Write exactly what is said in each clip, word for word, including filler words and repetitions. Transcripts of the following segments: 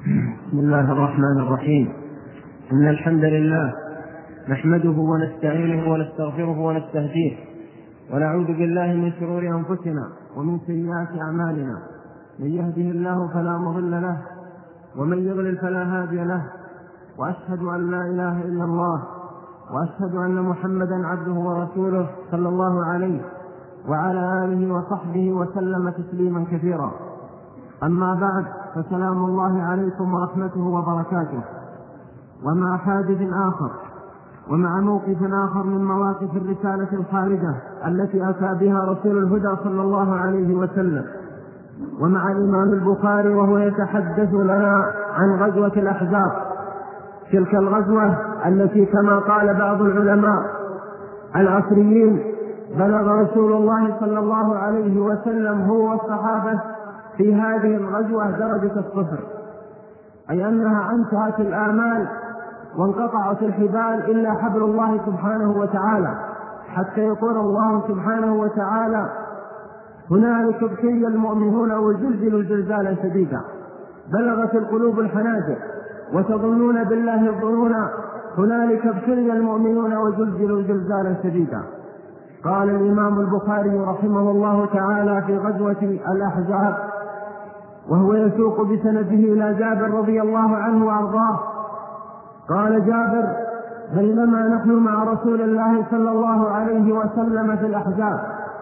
بسم الله الرحمن الرحيم. إن الحمد لله نحمده ونستعينه ونستغفره ونستهديه ونعوذ بالله من شرور أنفسنا ومن سيئات أعمالنا. من يهده الله فلا مضل له ومن يضلل فلا هادي له، وأشهد أن لا إله إلا الله وأشهد أن محمدا عبده ورسوله صلى الله عليه وعلى آله وصحبه وسلم تسليما كثيرا. أما بعد، فسلام الله عليكم ورحمته وبركاته. ومع حادث آخر ومع موقف آخر من مواقف الرسالة الخالدة التي أتى بها رسول الهدى صلى الله عليه وسلم، ومع الإمام البخاري وهو يتحدث لنا عن غزوة الأحزاب، تلك الغزوة التي كما قال بعض العلماء العصريين بلغ رسول الله صلى الله عليه وسلم هو والصحابة في هذه الغزوة درجة الصفر، أي أنها انتهت الآمال وانقطعت الحبال إلا حبل الله سبحانه وتعالى، حتى يقول الله سبحانه وتعالى: هنالك ابتلي المؤمنون وزلزلوا زلزالا شديدا، بلغت القلوب الحناجر وتظنون بالله الظنون، هنالك ابتلي المؤمنون وزلزلوا زلزالا شديدا. قال الإمام البخاري رحمه الله تعالى في غزوة الأحزاب وهو يسوق بسنده إلى جابر رضي الله عنه وأرضاه، قال جابر: بينما نحن مع رسول الله صلى الله عليه وسلم في الأحزاب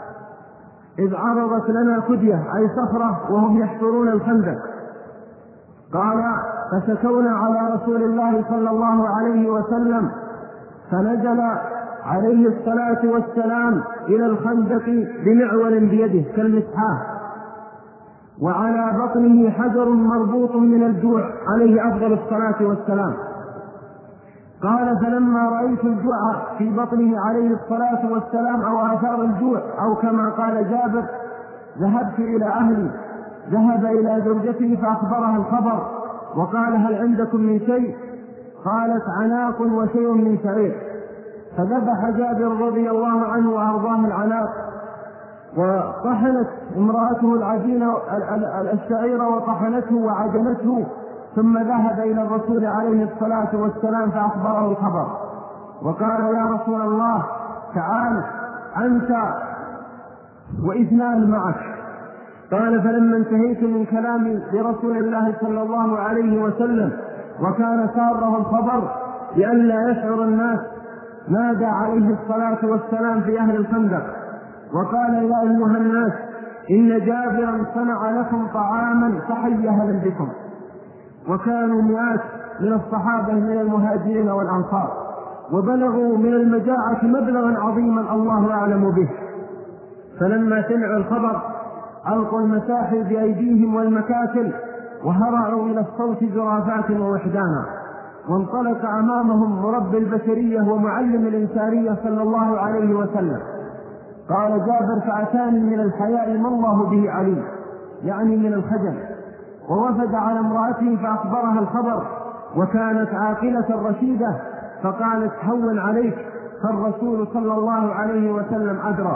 إذ عرضت لنا كدية أي صخرة وهم يحفرون الخندق. قال: فشكونا على رسول الله صلى الله عليه وسلم فنزل عليه الصلاة والسلام إلى الخندق بمعول بيده كالمسحاه، وعلى بطنه حجر مربوط من الجوع عليه أفضل الصلاة والسلام. قال: فلما رأيت الجوع في بطنه عليه الصلاة والسلام أو آثار الجوع أو كما قال جابر ذهبت إلى أهلي. ذهب إلى زوجته فأخبرها الخبر وقال: هل عندكم من شيء؟ قالت: عناق وشيء من شعير. فذبح جابر رضي الله عنه وأرضاه العناق، وطحنت امرأته العجين الشعير وطحنته وعجنته، ثم ذهب إلى الرسول عليه الصلاة والسلام فأخبره الخبر وقال: يا رسول الله تعال أنت وإثنان معك. قال: فلما انتهيت من كلامي لرسول الله صلى الله عليه وسلم وكان ساره الخبر لئلا يشعر الناس، نادى عليه الصلاة والسلام في أهل الخندق وقال: يا أيها الناس إن جابرا صنع لكم طعاما فحي أهلا بكم. وكانوا مئات من الصحابة من المهاجرين والأنصار، وبلغوا من المجاعة مبلغا عظيما الله أعلم به. فلما سمعوا الخبر ألقوا المساحل بأيديهم والمكاتل وهرعوا إلى الصوت زرافات ووحدانا، وانطلق أمامهم مربي البشرية ومعلم الإنسانية صلى الله عليه وسلم. قال جابر: فأتاني من الحياء ما الله به عليم، يعني من الخجل، ووفد على امرأته فأخبرها الخبر، وكانت عاقلة رشيدة، فقالت: هون عليك، فالرسول صلى الله عليه وسلم أدرى.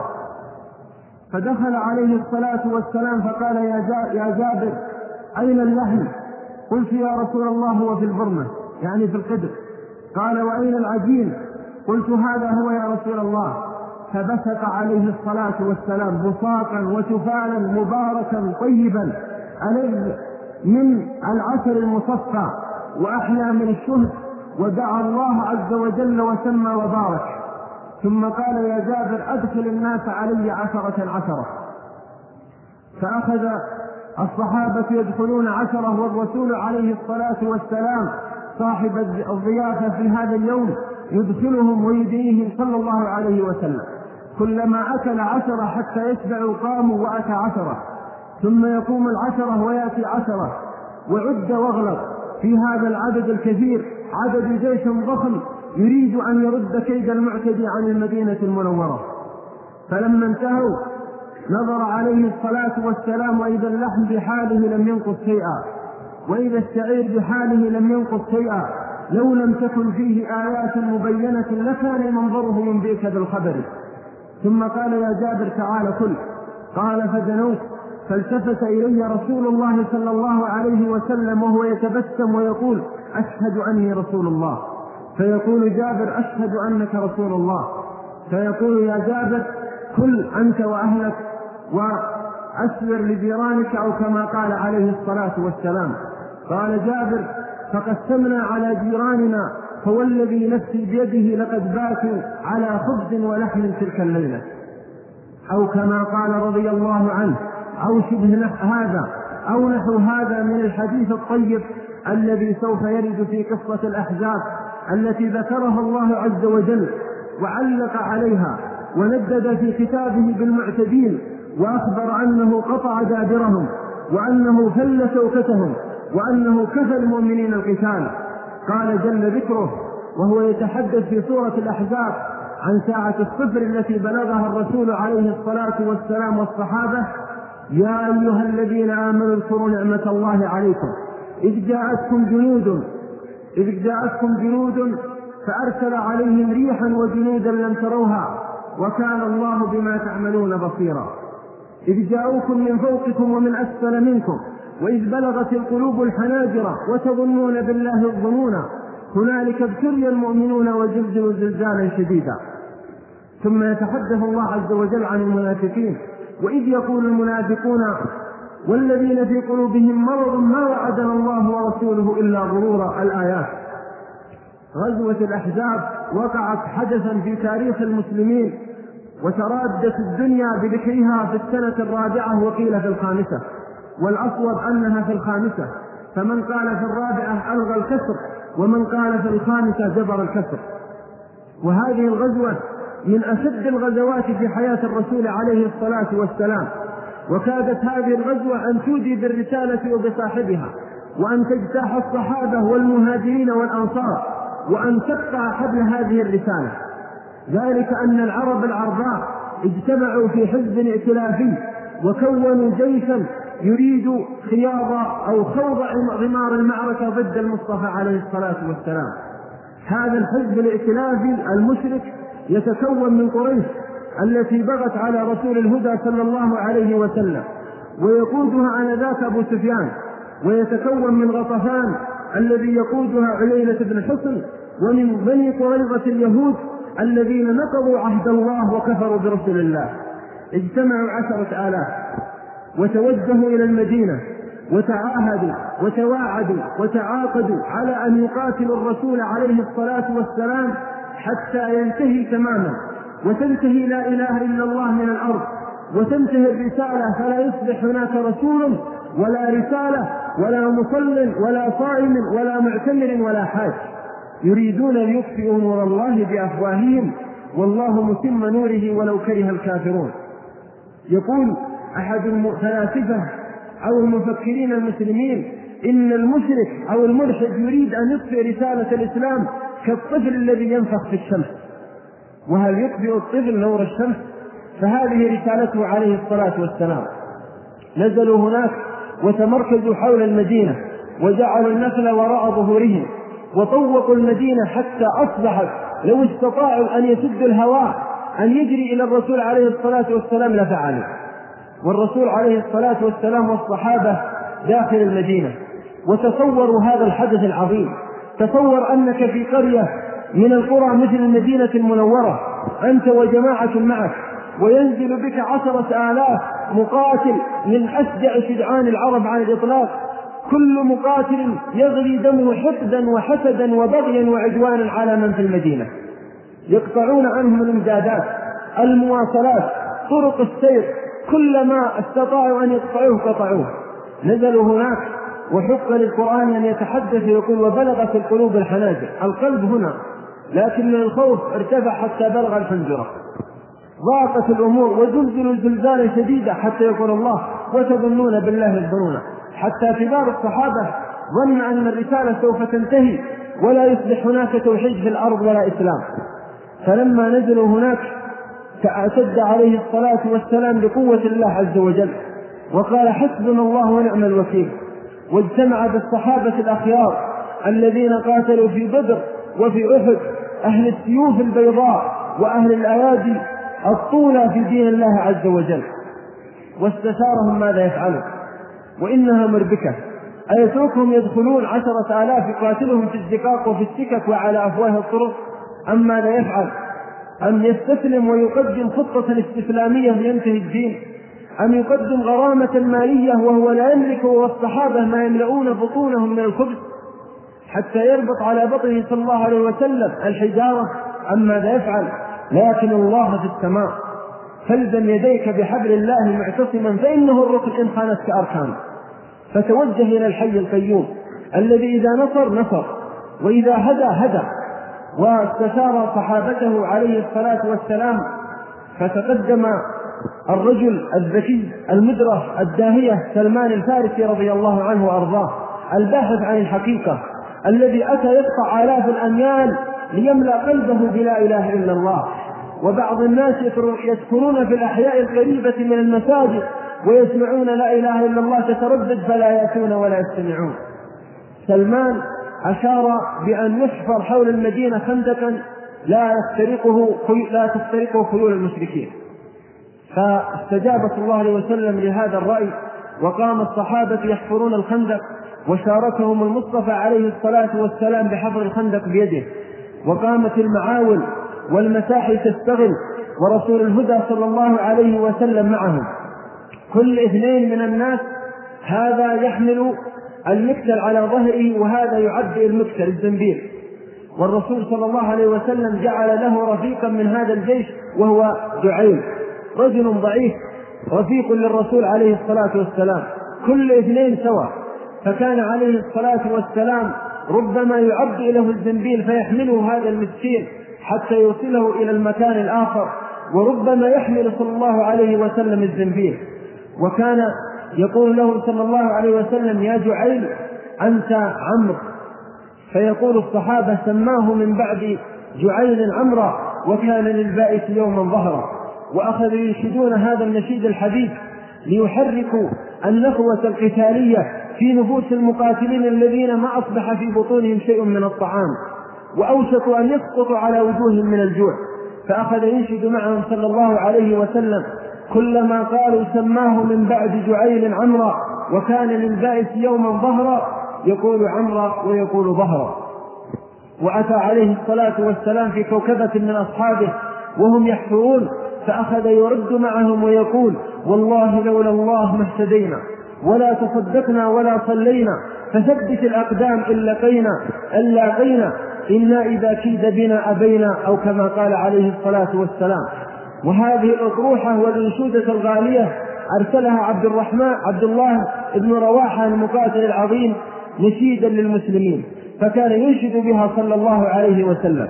فدخل عليه الصلاة والسلام فقال: يا جابر أين اللحم؟ قلت: يا رسول الله هو في البرمة، يعني في القدر. قال: وأين العجين؟ قلت: هذا هو يا رسول الله. فبسط عليه الصلاة والسلام بساطا وشفالا مباركا طيبا عليه من العسل المصفى وأحلى من الشهد، ودعا الله عز وجل وسمى وبارك، ثم قال: يا جابر أدخل الناس علي عشرة عشرة. فأخذ الصحابة يدخلون عشرة، والرسول عليه الصلاة والسلام صاحب الضيافة في هذا اليوم يدخلهم ويدنيهم صلى الله عليه وسلم. كلما أكل عشرة حتى يشبعوا قاموا وأتى عشرة، ثم يقوم العشرة ويأتي عشرة، وعد واغلق في هذا العدد الكثير عدد جيش ضخم يريد أن يرد كيد المعتدي عن المدينة المنورة. فلما انتهوا نظر عليه الصلاة والسلام وإذا اللحم بحاله لم ينقص شيئا، وإذا الشعير بحاله لم ينقص شيئا، لو لم تكن فيه آيات مبينة لكان منظره ينبئك بالخبر. ثم قال: يا جابر تعال كل. قال: فدنوت فالتفت إلي رسول الله صلى الله عليه وسلم وهو يتبسم ويقول: أشهد أني رسول الله. فيقول جابر: أشهد أنك رسول الله. فيقول: يا جابر كل أنت وأهلك وأسور لجيرانك، أو كما قال عليه الصلاة والسلام. قال جابر: فقسمنا على جيراننا، فوالذي نفسي بيده لقد باتوا على خبز ولحم تلك الليلة، أو كما قال رضي الله عنه، أو شبه هذا أو نحو هذا من الحديث الطيب الذي سوف يرد في قصة الأحزاب التي ذكرها الله عز وجل وعلق عليها وندد في كتابه بالمعتدين، وأخبر أنه قطع دابرهم، وأنه فل شوكتهم، وأنه كفى المؤمنين القتال. قال جل ذكره وهو يتحدث في سورة الأحزاب عن ساعة الصفر التي بلغها الرسول عليه الصلاة والسلام والصحابة: يا أيها الذين آمنوا اذكروا نعمة الله عليكم إذ جاءتكم جنود إذ جاءتكم جنود فأرسل عليهم ريحا وجنودا لم تروها وكان الله بما تعملون بصيرا. إذ جاءوكم من فوقكم ومن أسفل منكم وإذ بلغت القلوب الحناجر وتظنون بالله الظنون هنالك ابتلي المؤمنون وزلزلوا زلزالا شديدا. ثم يتحدث الله عز وجل عن المنافقين: وإذ يقول المنافقون والذين في قلوبهم مرض ما وعدنا الله ورسوله إلا غرورا. الآيات. غزوة الأحزاب وقعت حدثا في تاريخ المسلمين، وترادت الدنيا بذكرها في السنة الرابعة وقيل في الخامسة، والأصوب أنها في الخامسة، فمن قال في الرابعة ألغى الكسر، ومن قال في الخامسة جبر الكسر. وهذه الغزوة من أشد الغزوات في حياة الرسول عليه الصلاة والسلام، وكادت هذه الغزوة أن تودي بالرسالة وبصاحبها، وأن تجتاح الصحابة والمهاجرين والأنصار، وأن تقطع حبل هذه الرسالة. ذلك أن العرب العرباء اجتمعوا في حزب ائتلافي وكونوا جيشا يريد خياض أو خوض غمار المعركة ضد المصطفى عليه الصلاة والسلام. هذا الحزب الائتلافي المشرك يتكون من قريش التي بغت على رسول الهدى صلى الله عليه وسلم، ويقودها آنذاك أبو سفيان، ويتكون من غطفان الذي يقودها عيينة بن حصن، ومن بني قريظة اليهود الذين نقضوا عهد الله وكفروا برسول الله. اجتمعوا عشرة آلاف وتوجهوا إلى المدينة وتعاهدوا وتواعدوا وتعاقدوا على أن يقاتلوا الرسول عليه الصلاة والسلام حتى ينتهي تماما، وتنتهي لا إله إلا الله من الأرض، وتنتهي الرسالة، فلا يصبح هناك رسول ولا رسالة ولا مصل ولا صائم ولا معتمر ولا حاج. يريدون ليطفئوا نور الله بأفواههم والله متم نوره ولو كره الكافرون. يقول أحد الفلاسفة أو المفكرين المسلمين: إن المشرك أو الملحد يريد أن يطفئ رسالة الإسلام كالطفل الذي ينفخ في الشمس. وهل يطفئ الطفل نور الشمس؟ فهذه رسالته عليه الصلاة والسلام. نزلوا هناك وتمركزوا حول المدينة وجعلوا النخل وراء ظهورهم وطوقوا المدينة حتى أصبحت لو استطاعوا أن يسدوا الهواء أن يجري إلى الرسول عليه الصلاة والسلام لفعلوا. والرسول عليه الصلاة والسلام والصحابة داخل المدينة، وتصوروا هذا الحدث العظيم. تصور أنك في قرية من القرى مثل المدينة المنورة، أنت وجماعة معك، وينزل بك عشرة آلاف مقاتل من أشجع شجعان العرب على الإطلاق، كل مقاتل يغلي دمه حقدا وحسدا وبغيا وعدوانا على من في المدينة. يقطعون عنهم الامدادات، المواصلات، طرق السير، كلما استطاعوا أن يقطعوه قطعوه. نزلوا هناك وحق للقرآن أن يتحدث يقول: وبلغت القلوب الحناجر. القلب هنا، لكن الخوف ارتفع حتى بلغ الحنجرة. ضاقت الأمور وزلزلوا زلزالا شديدا حتى يقول الله: وتظنون بالله الظنون. حتى كبار الصحابة ظن أن الرسالة سوف تنتهي ولا يصبح هناك توحيد في الأرض ولا إسلام. فلما نزلوا هناك تعتد عليه الصلاة والسلام بقوة الله عز وجل وقال: حسبنا الله ونعم الوكيل. واجتمع بالصحابة الأخيار الذين قاتلوا في بدر وفي أحد، أهل السيوف البيضاء وأهل الأيادي الطولى في دين الله عز وجل. واستشارهم ماذا يفعلوا، وإنها مربكة. أيتركهم يدخلون عشرة آلاف يقاتلهم في الزقاق وفي السكك وعلى أفواه الطرق، أم ماذا يفعل؟ أم يستسلم ويقدم خطة استسلامية لينتهي الدين، أم يقدم غرامة مالية وهو لا يملك والصحابة ما يملؤون بطونهم من الخبز حتى يربط على بطنه صلى الله عليه وسلم الحجارة، أم ماذا يفعل؟ لكن الله في السماء، فالزم يديك بحبل الله معتصما فإنه الركن إن خانتك أركان. فتوجه إلى الحي القيوم الذي إذا نصر نصر وإذا هدى هدى، واستشار صحابته عليه الصلاة والسلام. فتقدم الرجل الذكي المدرة الداهية سلمان الفارسي رضي الله عنه وأرضاه، الباحث عن الحقيقة، الذي أتى يقطع آلاف الأميال ليملأ قلبه بلا إله إلا الله. وبعض الناس يذكرون في الأحياء القريبة من المساجد ويسمعون لا إله إلا الله تتردد فلا يأتون ولا يستمعون. سلمان أشار بأن يحفر حول المدينة خندقا لا يخترقه لا تخترقه خيول المشركين. فاستجاب صلى الله عليه وسلم لهذا الرأي، وقام الصحابة يحفرون الخندق، وشاركهم المصطفى عليه الصلاة والسلام بحفر الخندق بيده، وقامت المعاول والمساحي تستغل، ورسول الهدى صلى الله عليه وسلم معهم. كل اثنين من الناس، هذا يحمل المكتل على ظهره وهذا يعبئ المكتل الزنبيل، والرسول صلى الله عليه وسلم جعل له رفيقا من هذا الجيش وهو جعيل، رجل ضعيف رفيق للرسول عليه الصلاة والسلام، كل اثنين سوا. فكان عليه الصلاة والسلام ربما يعبئ له الزنبيل فيحمله هذا المسكين حتى يوصله إلى المكان الآخر، وربما يحمل صلى الله عليه وسلم الزنبيل. وكان يقول له صلى الله عليه وسلم: يا جعيل أنت عمرو. فيقول الصحابة: سماه من بعد جعيل عمرا وكان للبائس يوما ظهرا. وأخذوا ينشدون هذا النشيد الحديث ليحركوا النخوة القتالية في نفوس المقاتلين الذين ما أصبح في بطونهم شيء من الطعام وأوشكوا أن يسقطوا على وجوههم من الجوع. فأخذ ينشد معهم صلى الله عليه وسلم: كلما قالوا سماه من بعد جعيل عمرا وكان للبائس يوما ظهرا، يقول عمرا ويقول ظهرا. وأتى عليه الصلاة والسلام في كوكبة من أصحابه وهم يحفرون، فأخذ يرد معهم ويقول: والله لولا الله ما اهتدينا ولا تصدقنا ولا صلينا، فثبت الأقدام إن لقينا إن لاقينا إنا إذا كيد بنا أبينا، أو كما قال عليه الصلاة والسلام. وهذه الأطروحة والأنشودة الغالية أرسلها عبد الرحمن عبد الله بن رواحة المقاتل العظيم نشيدا للمسلمين، فكان ينشد بها صلى الله عليه وسلم.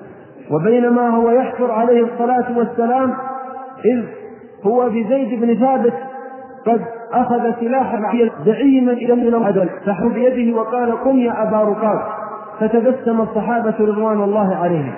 وبينما هو يحفر عليه الصلاة والسلام إذ هو بزيد بن ثابت قد أخذ سلاحا دعيما إلى العدل، فحو بيده وقال: قم يا أبا رقاق. فتبسم الصحابة رضوان الله عليهم.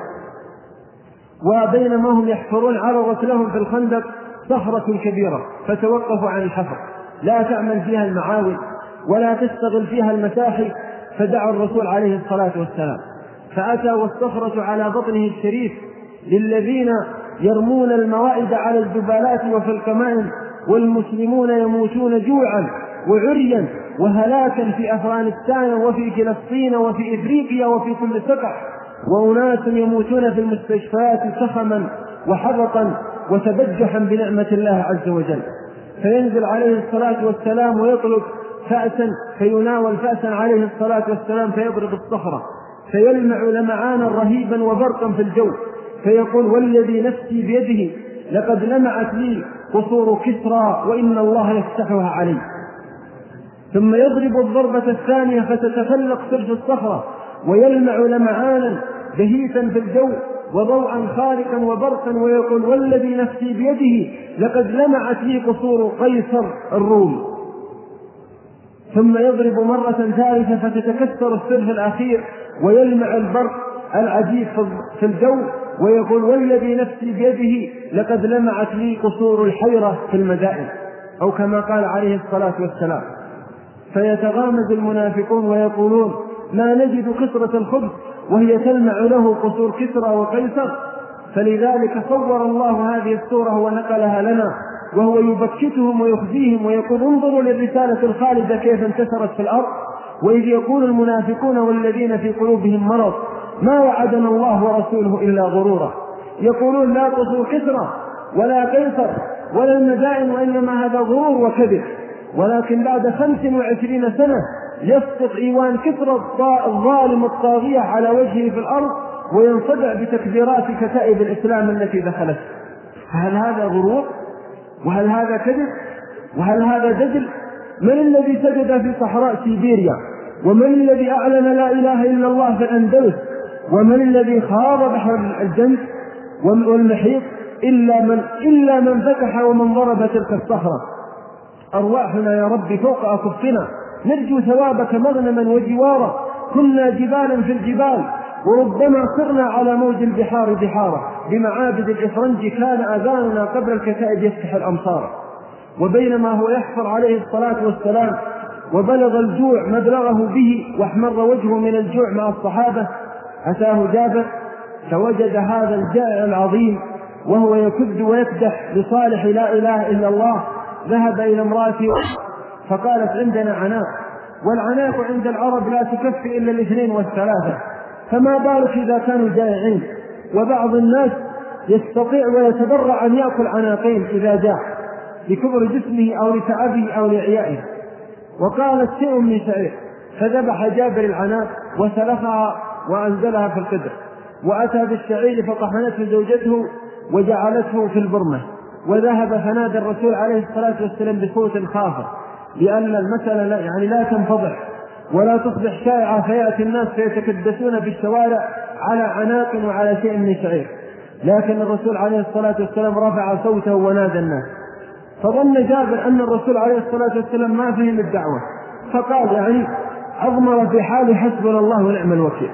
وبينما هم يحفرون عرضت لهم في الخندق صخرة كبيرة، فتوقفوا عن الحفر، لا تعمل فيها المعاول ولا تشتغل فيها المساحي. فدعا الرسول عليه الصلاة والسلام، فأتى والصخرة على بطنه الشريف للذين يرمون الموائد على الجبالات وفي الكمائن، والمسلمون يموتون جوعا وعريا وهلاكا في أفغانستان وفي فلسطين وفي إفريقيا وفي كل سقع، وأناس يموتون في المستشفيات سخما وحبطا وتبجحا بنعمة الله عز وجل. فينزل عليه الصلاة والسلام ويطلب فأسا، فيناول فأسا عليه الصلاة والسلام فيضرب الصخرة فيلمع لمعانا رهيبا وبرقا في الجو، فيقول: والذي نفسي بيده لقد لمعت لي قصور كسرى وإن الله يفتحها علي. ثم يضرب الضربة الثانية فتتفلق سرج الصخرة ويلمع لمعانا بهيتا في الجو وضوءا خارقا وبرقا، ويقول: والذي نفسي بيده لقد لمعت لي قصور قيصر الروم. ثم يضرب مرة ثالثة فتتكسر السرج الأخير ويلمع البرق العجيب في الجو، ويقول: والذي نفسي بيده لقد لمعت لي قصور الحيرة في المدائن، أو كما قال عليه الصلاة والسلام. فيتغامز المنافقون ويقولون: لا نجد كسرة الخبز وهي تلمع له قصور كسرى وقيصر. فلذلك صور الله هذه الصورة ونقلها لنا وهو يبكتهم ويخزيهم ويقول انظروا للرسالة الخالدة كيف انتشرت في الأرض. وإذ يقول المنافقون والذين في قلوبهم مرض ما وعدنا الله ورسوله إلا غرورا. يقولون لا تصوا كسرى ولا قيصر ولا المدائن وإنما هذا غرور وكذب. ولكن بعد خمس وعشرين سنة يسقط إيوان كسرى الظالم الطاغية على وجهه في الأرض وينصدع بتكبيرات كتائب الإسلام التي دخلت. هل هذا غرور؟ وهل هذا كذب؟ وهل هذا دجل؟ من الذي سجد في صحراء سيبيريا؟ ومن الذي أعلن لا إله إلا الله في الأندلس؟ ومن الذي خاض بحر الجنس والمحيط إلا من إلا من فتح ومن ضرب تلك الصخرة؟ أرواحنا يا رب فوق أكفنا نرجو ثوابك مغنما وجوارا. كنا جبالا في الجبال وربما صرنا على موج البحار بحارا. بمعابد الإفرنج كان أذاننا قبل الكتائب يفتح الأمصار. وبينما هو يحفر عليه الصلاة والسلام وبلغ الجوع مبلغه به واحمر وجهه من الجوع مع الصحابة أتاه جابر فوجد هذا الجائع العظيم وهو يكد ويكدح لصالح لا إله إلا الله. ذهب إلى امرأته فقالت عندنا عناق، والعناق عند العرب لا تكفي إلا الاثنين والثلاثة، فما بالك إذا كانوا جائعين. وبعض الناس يستطيع ويتبرع أن يأكل عناقين إذا جاع لكبر جسمه أو لتعبه أو لعيائه. وقالت شيء من شعير فذبح جابر العناق وسلخها وأنزلها في القدر، وأتى بالشعير فطحنته زوجته وجعلته في البرمة. وذهب فنادى الرسول عليه الصلاة والسلام بصوت خافت لأن المسألة لا يعني لا تنفضح ولا تصبح شائعة فيأتي الناس فيتكدسون بالشوارع على عناق وعلى شيء من شعير. لكن الرسول عليه الصلاة والسلام رفع صوته ونادى الناس، فظن جابر أن الرسول عليه الصلاة والسلام ما فهم الدعوة فقال يعني أضمر في حال حسبنا الله ونعم الوكيل.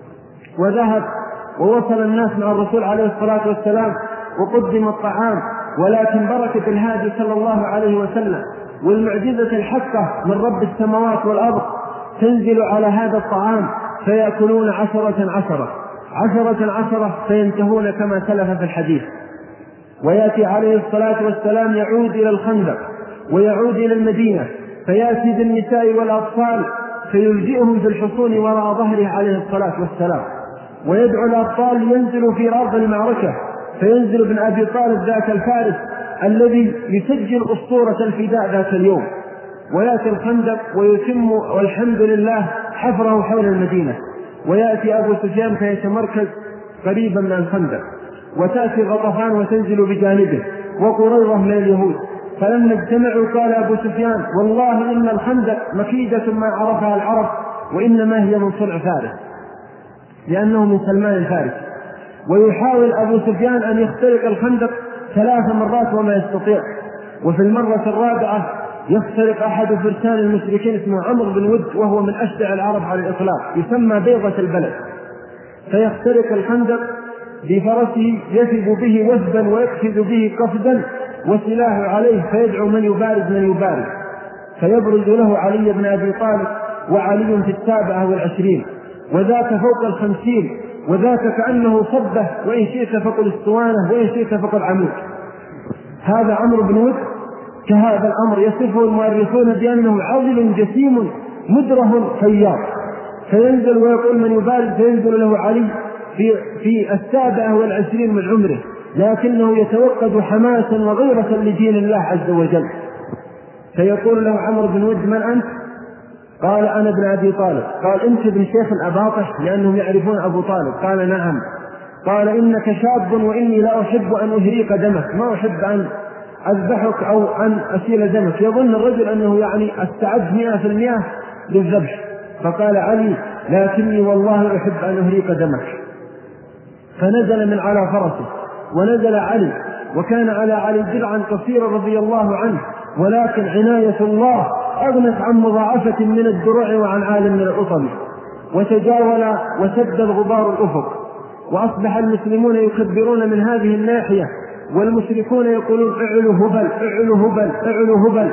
وذهب ووصل الناس مع الرسول عليه الصلاة والسلام وقدم الطعام، ولكن بركة الهادي صلى الله عليه وسلم والمعجزة الحقة من رب السماوات والأرض تنزل على هذا الطعام فيأكلون عشرة عشرة عشرة عشرة فينتهون كما سلف في الحديث. ويأتي عليه الصلاة والسلام يعود إلى الخندق ويعود إلى المدينة فيأتي بالنساء والأطفال فيلجئهم في الحصون وراء ظهره عليه الصلاة والسلام، ويدعو الأطفال لينزلوا في أرض المعركة فينزل ابن أبي طالب ذاك الفارس الذي يسجل أسطورة الفداء ذاك اليوم، ويأتي الخندق ويتم والحمد لله حفره حول المدينة. ويأتي أبو سفيان فيتمركز قريبا من الخندق، وتأتي غطفان وتنزل بجانبه وقريظة من اليهود. فلما اجتمعوا قال أبو سفيان والله إن الخندق مكيدة ما عرفها العرب وإنما هي من صنع فارس، لأنه من سلمان الفارس. ويحاول أبو سفيان أن يخترق الخندق ثلاث مرات وما يستطيع، وفي المرة الرابعة يخترق أحد فرسان المشركين اسمه عمرو بن ود وهو من أشجع العرب على الإطلاق يسمى بيضة البلد، فيخترق الخندق بفرسه يثب به وثبا ويقفز به قفزا وسلاحه عليه فيدعو من يبارز من يبارز، فيبرز له علي بن أبي طالب وعلي في السابعة والعشرين وذاك فوق الخمسين وذاك كأنه صبه وإن شئت فقل اسطوانة وإن شئت فقل عمود. هذا عمرو بن ود كهذا الأمر يصفه المؤرخون بأنه عضل جسيم مدره خياط، فينزل ويقول من يبارز فينزل له علي في, في السابعة والعشرين من عمره، لكنه يتوقد حماسا وغيرة لدين الله عز وجل. فيقول له عمرو بن ود من أنت؟ قال أنا ابن أبي طالب. قال أنت ابن شيخ الأباطح لأنهم يعرفون أبو طالب؟ قال نعم. قال إنك شاب وإني لا أحب أن أهريق دمك، ما أحب أن أذبحك أو أن أسيل دمك. يظن الرجل أنه يعني استعد مئة في المئة للذبح. فقال علي لكني والله أحب أن أهريق دمك. فنزل من على فرسه ونزل علي، وكان على علي درعا قصيرا رضي الله عنه، ولكن عناية الله أغنت عن مضاعفة من الدروع وعن عالم من الأطم، وتجاول وسد الغبار الأفق، وأصبح المسلمون يكبرون من هذه الناحية والمشركون يقولون اعلوا هبل اعلوا هبل اعلوا هبل،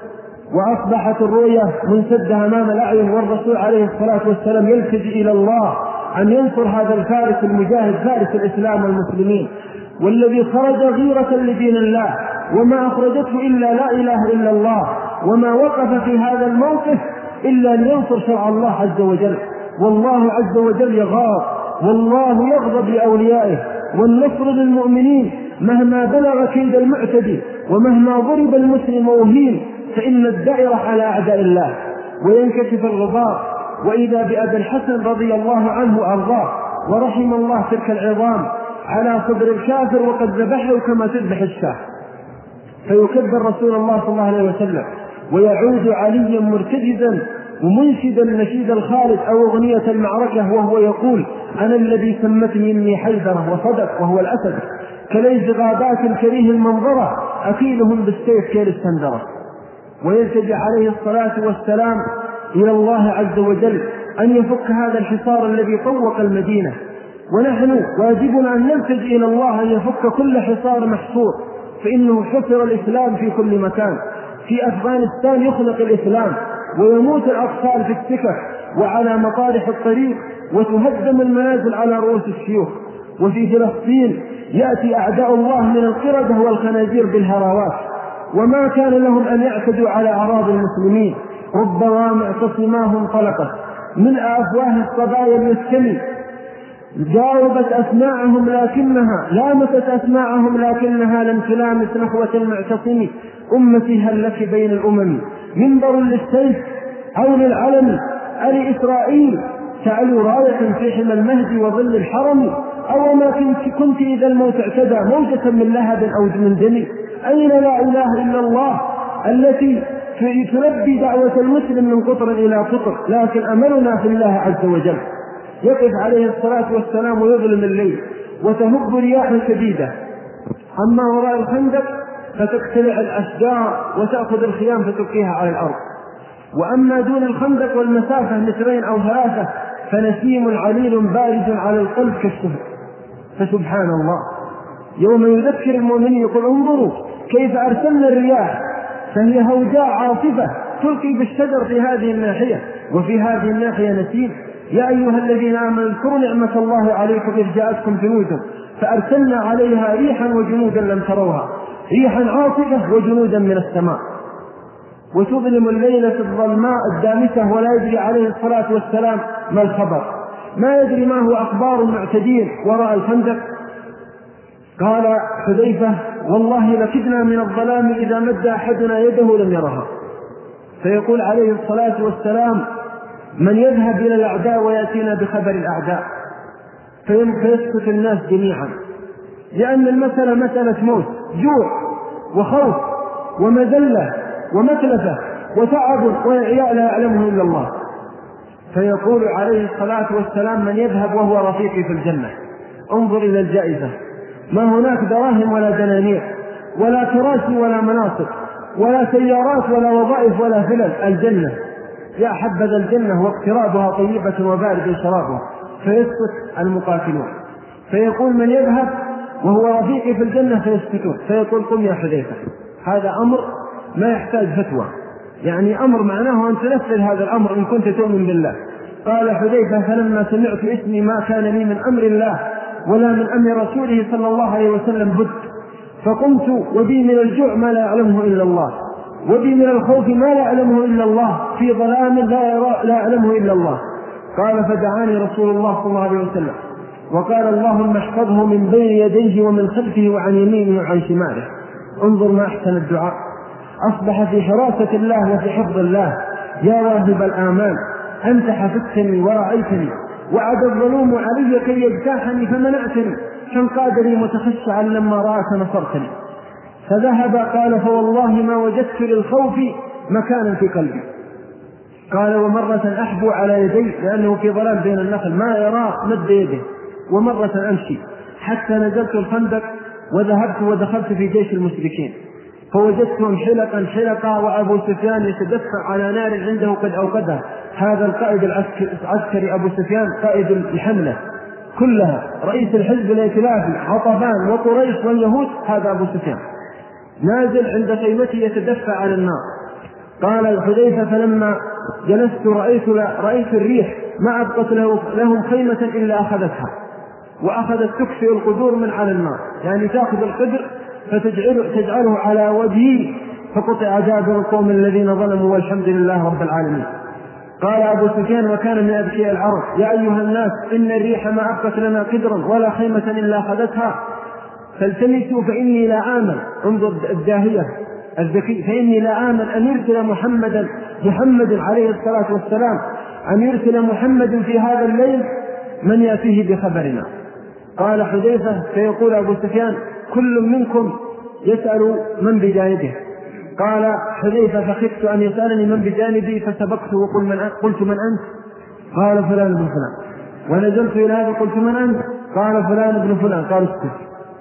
وأصبحت الرؤية منسدة أمام الأعين، والرسول عليه الصلاة والسلام يلتجئ إلى الله أن ينصر هذا الفارس المجاهد فارس الإسلام والمسلمين، والذي خرج غيرة لدين الله وما أخرجته إلا لا إله إلا الله، وما وقف في هذا الموقف إلا لينصر شرع الله عز وجل. والله عز وجل يغار، والله يغضب لأوليائه، والنصر للمؤمنين مهما بلغ كيد المعتدي، ومهما ضرب المسلم وهين، فإن الدائرة على أعداء الله وينكشف الغبار. وإذا بأبي الحسن رضي الله عنه وأرضاه ورحم الله تلك العظام على صدر الكافر وقد ذبحه كما تذبح الشاة، فيكبر رسول الله صلى الله عليه وسلم ويعود عليا مرتجدا ومنشدا نشيد الخالد أو أغنية المعركة وهو يقول: أنا الذي سمتني إني حيدرة وصدق وهو الأسد، كليس غابات كريه المنظرة، أكيلهم بالسيف كيل السندرة. ويلتجئ عليه الصلاة والسلام إلى الله عز وجل أن يفك هذا الحصار الذي طوق المدينة، ونحن واجبنا أن نلتجئ إلى الله أن يفك كل حصار محصور، فإنه حصر الإسلام في كل مكان. في أفغانستان يخلق الإسلام ويموت الأطفال في السكك وعلى مطارح الطريق، وتهدم المنازل على رؤوس الشيوخ. وفي فلسطين يأتي أعداء الله من القردة والخنازير بالهراوات، وما كان لهم أن يعتدوا على أعراض المسلمين. رب وامع تصماهم طلقت من أفواه الصبايا المسكن، جاوبت أسماعهم لكنها لامست أسماعهم لكنها لم تلامس نخوة المعتصم. أمتي هل لك بين الأمم منبر للسيف أو للعلم؟ ألي إسرائيل تعلو راية في حمى المهد وظل الحرم؟ أو ما كنت, كنت إذا الموت اعتدى موجة من لهب أو من دم؟ أين لا إله إلا الله التي تلبي دعوة المسلم من قطر إلى قطر؟ لكن أملنا في الله عز وجل. يقف عليه الصلاة والسلام ويظلم الليل وتهب رياح شديدة، أما وراء الخندق فتقتلع الأشجار وتأخذ الخيام فتلقيها على الأرض. وأما دون الخندق والمسافة مترين أو ثلاثة فنسيم عليل بارد على القلب كالشهر. فسبحان الله يوم يذكر المؤمنين يقول: انظروا كيف أرسلنا الرياح فهي هوجاء عاصفة تلقي بالشجر في هذه الناحية وفي هذه الناحية نسيم. يا أيها الذين آمنوا اذكروا نعمة الله عليكم إذ جاءتكم جنود فأرسلنا عليها ريحا وجنودا لم تروها، ريحا عاصفة وجنودا من السماء. وتظلم الليلة في الظلماء الدامسة ولا يدري عليه الصلاة والسلام ما الخبر، ما يدري ما هو أخبار المعتدين وراء الخندق. قال حذيفة: والله لكدنا من الظلام إذا مد أحدنا يده لم يرها. فيقول عليه الصلاة والسلام: من يذهب إلى الأعداء ويأتينا بخبر الأعداء؟ فيسكت الناس جميعا، لأن المسألة مسألة موت، جوع وخوف ومذلة ومكلفة وتعب وإعياء لا يعلمه إلا الله. فيقول عليه الصلاة والسلام: من يذهب وهو رفيقي في الجنة. انظر إلى الجائزة، ما هناك دراهم ولا دنانير ولا كراسي ولا مناصب ولا سيارات ولا وظائف ولا فلل، الجنة. يا حبذا الجنة واقترابها طيبة وبارد شرابها. فيسكت المقاتلون، فيقول: من يذهب وهو رفيقي في الجنة؟ فيسكتون. فيقول: قم يا حذيفة، هذا أمر ما يحتاج فتوى، يعني أمر معناه أن تنفذ هذا الأمر إن كنت تؤمن بالله. قال حذيفة: فلما سمعت اسمي ما كان لي من أمر الله ولا من أمر رسوله صلى الله عليه وسلم بد، فقمت وبي من الجوع ما لا يعلمه إلا الله، وبي من الخوف ما لا يعلمه إلا الله، في ظلام لا, لا يعلمه إلا الله. قال: فدعاني رسول الله صلى الله عليه وسلم وقال: اللهم احفظه من بين يديه ومن خلفه وعن يمينه وعن شماله. انظر ما أحسن الدعاء، أصبح في حراسة الله وفي حفظ الله. يا واهب الآمان أنت حفظتني ورعيتني، وعد الظلوم علي كي يجتاحني فمنعتني، فانقاد لي متخشعا لما رأك نصرتني. فذهب. قال: فوالله ما وجدت للخوف مكانا في قلبي. قال: ومرة أحبو على يدي لأنه في ظلام بين النخل ما يرى مد يده، ومرة أمشي حتى نزلت الخندق وذهبت ودخلت في جيش المشركين فوجدتهم حلقا حلقا وأبو سفيان يتدفع على نار عنده قد أوقدها. هذا القائد العسكري أبو سفيان قائد الحملة كلها، رئيس الحزب الائتلافي عطبان وقريش واليهود، هذا أبو سفيان نازل عند خيمته يتدفع على النار. قال حذيفة: فلما جلست رأيت, رأيت الريح ما أبقت لهم خيمة إلا أخذتها، وأخذت تكسئ القدور من على النار، يعني تأخذ القدر فتجعله تجعله على وجهي فقطع دابر القوم الذين ظلموا والحمد لله رب العالمين. قال أبو سفيان وكان من أذكياء العرب: يا أيها الناس إن الريح ما أبقت لنا قدرا ولا خيمة إلا أخذتها فالتمسوا فإني لا آمن. انظر الداهية الذكي: فإني لا آمن أن يرسل محمدا محمد عليه الصلاة والسلام أن يرسل محمد في هذا الليل من يأتيه بخبرنا. قال حذيفة: فيقول أبو سفيان: كل منكم يسأل من بجانبه. قال حذيفة: فخفت أن يسألني من بجانبي فسبقته وقلت من, قلت من أنت؟ قال: فلان بن فلان. ونزلت إلى هذا قلت: من أنت؟ قال: فلان بن فلان. قال: اسكت.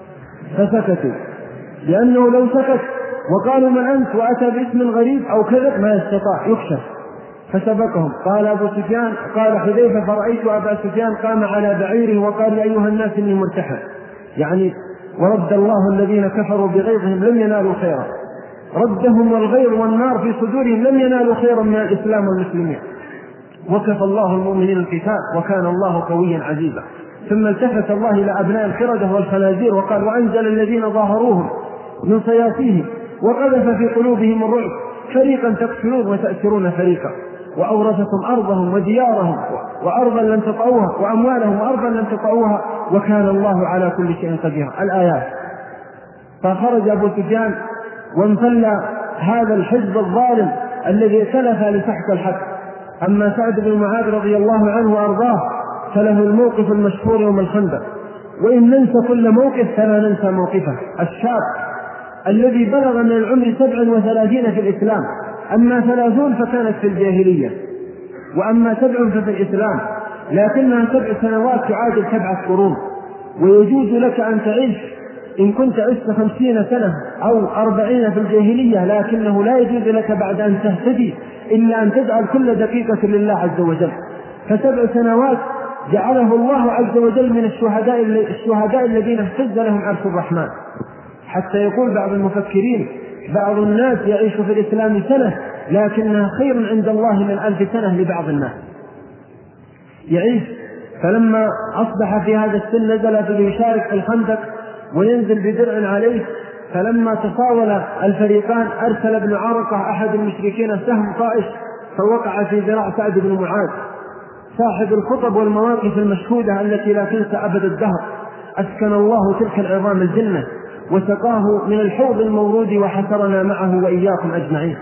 فسكتوا، لأنه لو سكت وقالوا من أنت وأتى باسم غريب أو كذب ما يستطاع يكشف. فسبقهم. قال أبو سفيان قال حذيفة: فرأيت أبا سفيان قام على بعيره وقال: يا أيها الناس إني مرتحل، يعني ورد الله الذين كفروا بغيظهم لم ينالوا خيرا، ردهم والغير والنار في صدورهم لم ينالوا خيرا من الإسلام والمسلمين، وكفى الله المؤمنين القتال وكان الله قويا عزيزا. ثم التفت الله إلى أبناء القردة والخنازير وقال: وأنزل الذين ظاهروهم من صياصيهم وقذف في قلوبهم الرعب فريقا تقتلون وتأسرون فريقا، وأورثكم أرضهم وديارهم وأرضا لم تطعوها وأموالهم وأرضا لم تطعوها وكان الله على كل شيء قدير. الآيات. فخرج أبو سفيان وانفل هذا الحزب الظالم الذي سلف لسحق الحق. أما سعد بن معاذ رضي الله عنه وأرضاه فله الموقف المشهور يوم الخندق، وإن ننسى كل موقف فلا ننسى موقفه. الشاب الذي بلغ من العمر سبع وثلاثين في الإسلام، أما ثلاثون فكانت في الجاهلية، وأما سبع ففي الإسلام، لكنها سبع سنوات تعادل سبعة قرون. ويجوز لك أن تعيش إن كنت عشت خمسين سنة أو أربعين في الجاهلية، لكنه لا يجوز لك بعد أن تهتدي إلا أن تجعل كل دقيقة لله عز وجل. فسبع سنوات جعله الله عز وجل من الشهداء, الشهداء الذين اهتز لهم عرش الرحمن، حتى يقول بعض المفكرين: بعض الناس يعيش في الإسلام سنة لكنها خير عند الله من ألف سنة لبعض الناس يعيش. فلما أصبح في هذا السن نزل ليشارك في الخندق وينزل بدرع عليه. فلما تصاول الفريقان أرسل ابن عرقة أحد المشركين سهم طائش فوقع في ذراع سعد بن معاذ صاحب الخطب والمواقف المشهودة التي لا تنسى أبد الدهر. أسكن الله تلك العظام الجنة وسقاه من الحوض المورود وحشرنا معه وإياكم أجمعين.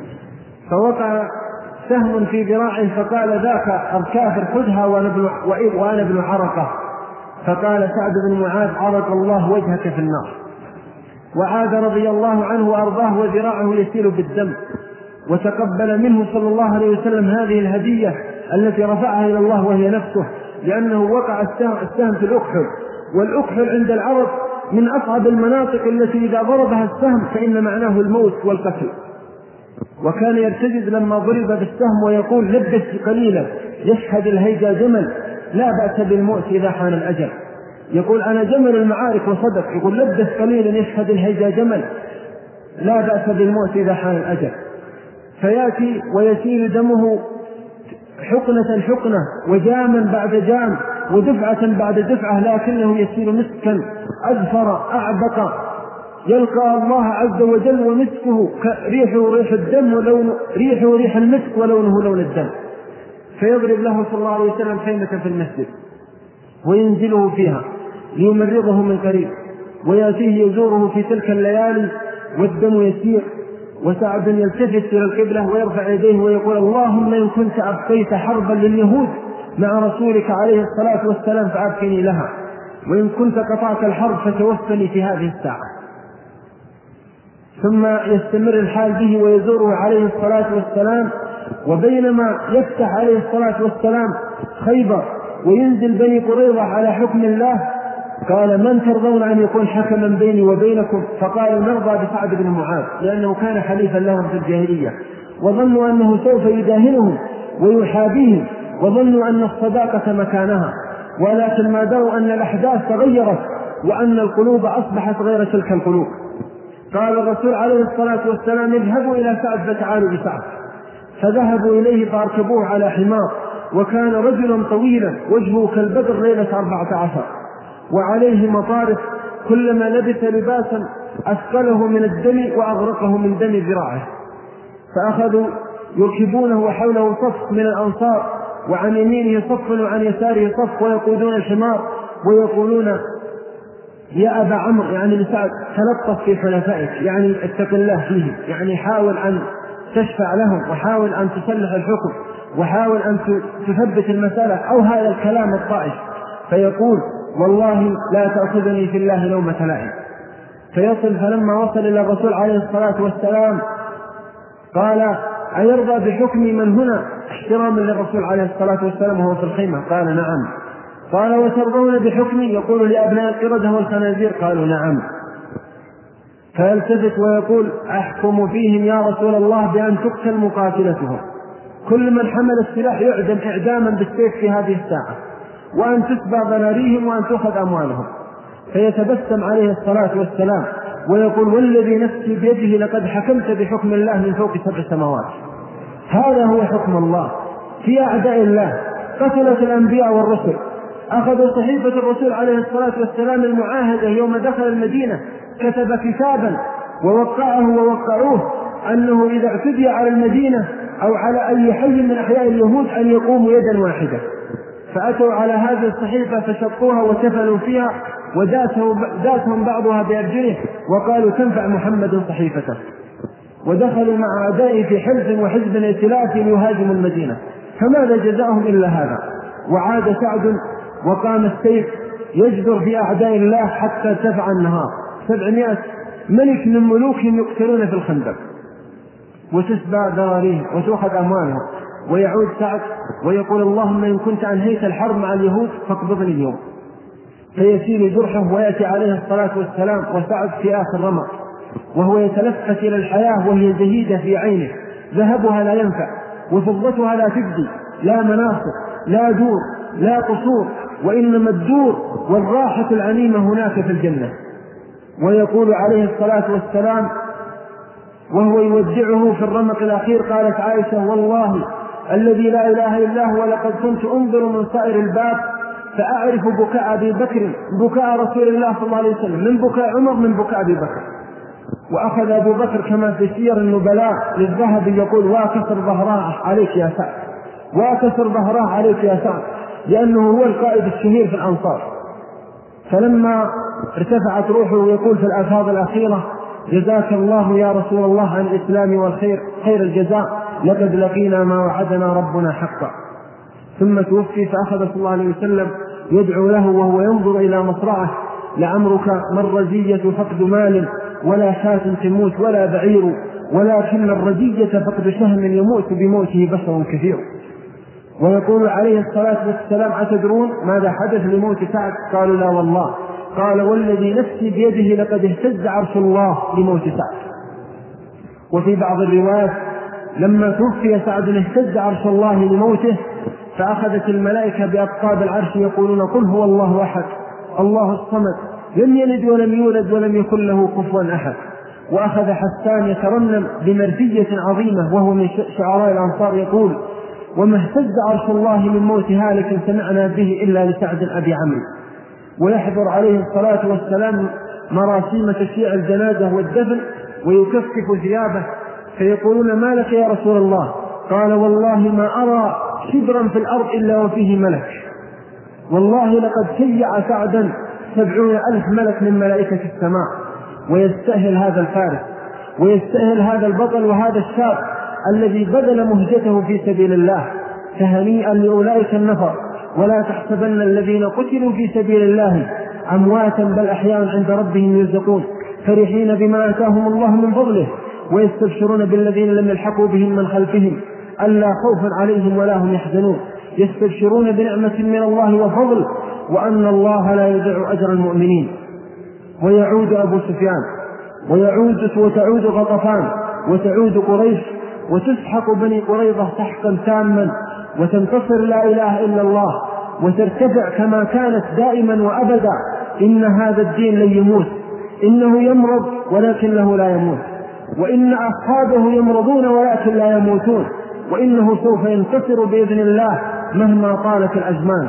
فوقع سهم في ذراعه فقال: ذاك الكافر خذها وأنا ابن عرقة. فقال سعد بن معاذ: عرق الله وجهك في النار. وعاد رضي الله عنه وأرضاه وذراعه يسيل بالدم، وتقبل منه صلى الله عليه وسلم هذه الهدية التي رفعها إلى الله وهي نفسه، لأنه وقع السهم في الأكحل، والأكحل عند العرب من أصعب المناطق التي إذا ضربها السهم فإن معناه الموت والقتل. وكان يرتجز لما ضرب بالسهم ويقول: لبس قليلا يشهد الهيجا جمل، لا بأس بالموت إذا حان الأجل. يقول: أنا جمل المعارك وصدق. يقول: لبس قليلا يشهد الهيجا جمل، لا بأس بالموت إذا حان الأجل. فيأتي ويسيل دمه حقنة حقنة وجاما بعد جام ودفعة بعد دفعة، لكنه يسيل مسكا أزفر أعبق يلقى الله عز وجل، ومسكه ريحه ريح الدم ولون ريحه ريح المسك ولونه لون الدم. فيضرب له صلى الله عليه وسلم خيمة في المسجد وينزله فيها ليمرضه من قريب، ويأتيه يزوره في تلك الليالي والدم يسير. وسعد يلتفت إلى القبلة ويرفع يديه ويقول: اللهم إن كنت أبقيت حربا لليهود مع رسولك عليه الصلاة والسلام فأبقني لها، وإن كنت قطعت الحرب فتوفني في هذه الساعة. ثم يستمر الحال به ويزوره عليه الصلاة والسلام. وبينما يفتح عليه الصلاة والسلام خيبر وينزل بني قريظة على حكم الله، قال: من ترضون أن يكون حكما بيني وبينكم؟ فقالوا: نرضى بسعد بن معاذ، لأنه كان حليفا لهم في الجاهلية، وظنوا أنه سوف يداهنهم ويحابيهم، وظنوا أن الصداقة مكانها، ولكن ما دروا أن الأحداث تغيرت وأن القلوب أصبحت غير تلك القلوب. قال الرسول عليه الصلاة والسلام: اذهبوا إلى سعد فتعالوا بسعد. فذهبوا إليه فأركبوه على حمار، وكان رجلا طويلا وجهه كالبدر ليلة أربعة عشر، وعليه مطارف، كلما لبس لباسا أثقله من الدم وأغرقه من دم ذراعه. فأخذوا يركبونه وحوله صف من الأنصار، وعن يمينه صف وعن يساره صف، ويقودون الحمار ويقولون يا أبا عمرو يعني لسعد تلطف في حلفائك، يعني اتق الله فيه، يعني حاول أن تشفع لهم وحاول أن تصلح الحكم وحاول أن تثبت المسألة، أو هذا الكلام الطائش. فيقول والله لا تأخذني في الله لومة لائم. فيصل فلما وصل إلى الرسول عليه الصلاة والسلام قال أيرضى بحكمي من هنا، احتراما للرسول عليه الصلاة والسلام وهو في الخيمة؟ قال نعم. قال وترضون بحكمي؟ يقول لأبناء القردة والخنازير؟ قالوا نعم. فيلتفت ويقول أحكم فيهم يا رسول الله بأن تقتل مقاتلتهم، كل من حمل السلاح يعدم إعداما بالسيف في هذه الساعة، وأن تتبع ضراريهم وأن تأخذ أموالهم. فيتبسم عليه الصلاة والسلام ويقول والذي نفسي بيده لقد حكمت بحكم الله من فوق سبع سماوات. هذا هو حكم الله في أعداء الله. قتلت الأنبياء والرسل، أخذوا صحيفة الرسول عليه الصلاة والسلام المعاهدة يوم دخل المدينة، كتب كتابا ووقعه ووقعوه أنه إذا اعتدي على المدينة أو على أي حي من أحياء اليهود أن يقوموا يدا واحدة. فأتوا على هذه الصحيفة فشقوها وكفلوا فيها وداتهم بعضها بأرجله وقالوا تنفع محمد صحيفته، ودخلوا مع أعدائه في حلف وحزب ائتلاف يهاجم المدينة. فماذا جزاؤهم إلا هذا؟ وعاد سعد وقام السيف يجدر في أعداء الله حتى ارتفع النهار. سبعمائة ملك من ملوكهم يقتلون في الخندق وتسبى ذراريهم وتأخذ أموالهم. ويعود سعد ويقول اللهم إن كنت أنهيت الحرب مع اليهود فاقبضني اليوم. فيسيل جرحه ويأتي عليه الصلاة والسلام وسعد في آخر رمق وهو يتلفت إلى الحياة وهي زهيدة في عينه، ذهبها لا ينفع وفضتها لا تجدي، لا مناصب لا دور لا قصور، وإنما الدور والراحة العنيمة هناك في الجنة. ويقول عليه الصلاة والسلام وهو يودعه في الرمق الأخير قالت عائشة والله الذي لا إله إلا هو لقد كنت أنظر من صائر الباب فأعرف بكاء أبي بكر بكاء رسول الله صلى الله عليه وسلم من بكاء عمر من بكاء أبي بكر. وأخذ أبو بكر كما في سير النبلاء للذهب يقول واكسر ظهراه عليك يا سعد، واكسر ظهراه عليك يا سعد، لأنه هو القائد الشهير في الأنصار. فلما ارتفعت روحه يقول في الألفاظ الأخيرة جزاك الله يا رسول الله عن الإسلام والخير خير الجزاء، لقد لقينا ما وعدنا ربنا حقا. ثم توفي فأخذ صلى الله عليه وسلم يدعو له وهو ينظر إلى مصرعه لعمرك ما الرزية فقد مال ولا شاة تموت ولا بعير، ولكن الرزية فقد شهم يموت بموته بشر كثير. ويقول عليه الصلاة والسلام أتدرون ماذا حدث لموت سعد؟ قالوا لا والله. قال والذي نفسي بيده لقد اهتز عرش الله لموت سعد. وفي بعض الروايات لما توفي سعد اهتز عرش الله لموته، فأخذت الملائكة بأقطاب العرش يقولون قل هو الله أحد الله الصمد لم يلد ولم يولد ولم يكن له كفوا أحد. وأخذ حسان يترنم بمرثية عظيمة وهو من شعراء الأنصار يقول وما اهتز عرش الله من موت هالك سمعنا به إلا لسعد أبي عمرو. ويحضر عليه الصلاة والسلام مراسيم تشييع الجنازة والدفن ويكفف ثيابه، فيقولون ما لك يا رسول الله؟ قال والله ما أرى شبرا في الأرض إلا وفيه ملك، والله لقد شيع سعدا سبعون ألف ملك من ملائكة السماء. ويستأهل هذا الفارس ويستأهل هذا البطل وهذا الشاب الذي بذل مهجته في سبيل الله. فهنيئا لأولئك النفر، ولا تحسبن الذين قتلوا في سبيل الله أمواتا بل أحياء عند ربهم يرزقون فرحين بما آتاهم الله من فضله ويستبشرون بالذين لم يلحقوا بهم من خلفهم ألا خوف عليهم ولا هم يحزنون يستبشرون بنعمة من الله وفضل وأن الله لا يضيع أجر المؤمنين. ويعود أبو سفيان ويعود وتعود غطفان وتعود قريش وتسحق بني قريظة سحقا تاما وتنتصر لا إله إلا الله وترتفع كما كانت دائما وأبدا. إن هذا الدين لن يموت، إنه يمرض ولكن له لا يموت، وإن أصحابه يمرضون ولكن لا يموتون، وإنه سوف ينتصر بإذن الله مهما طالت الأزمان.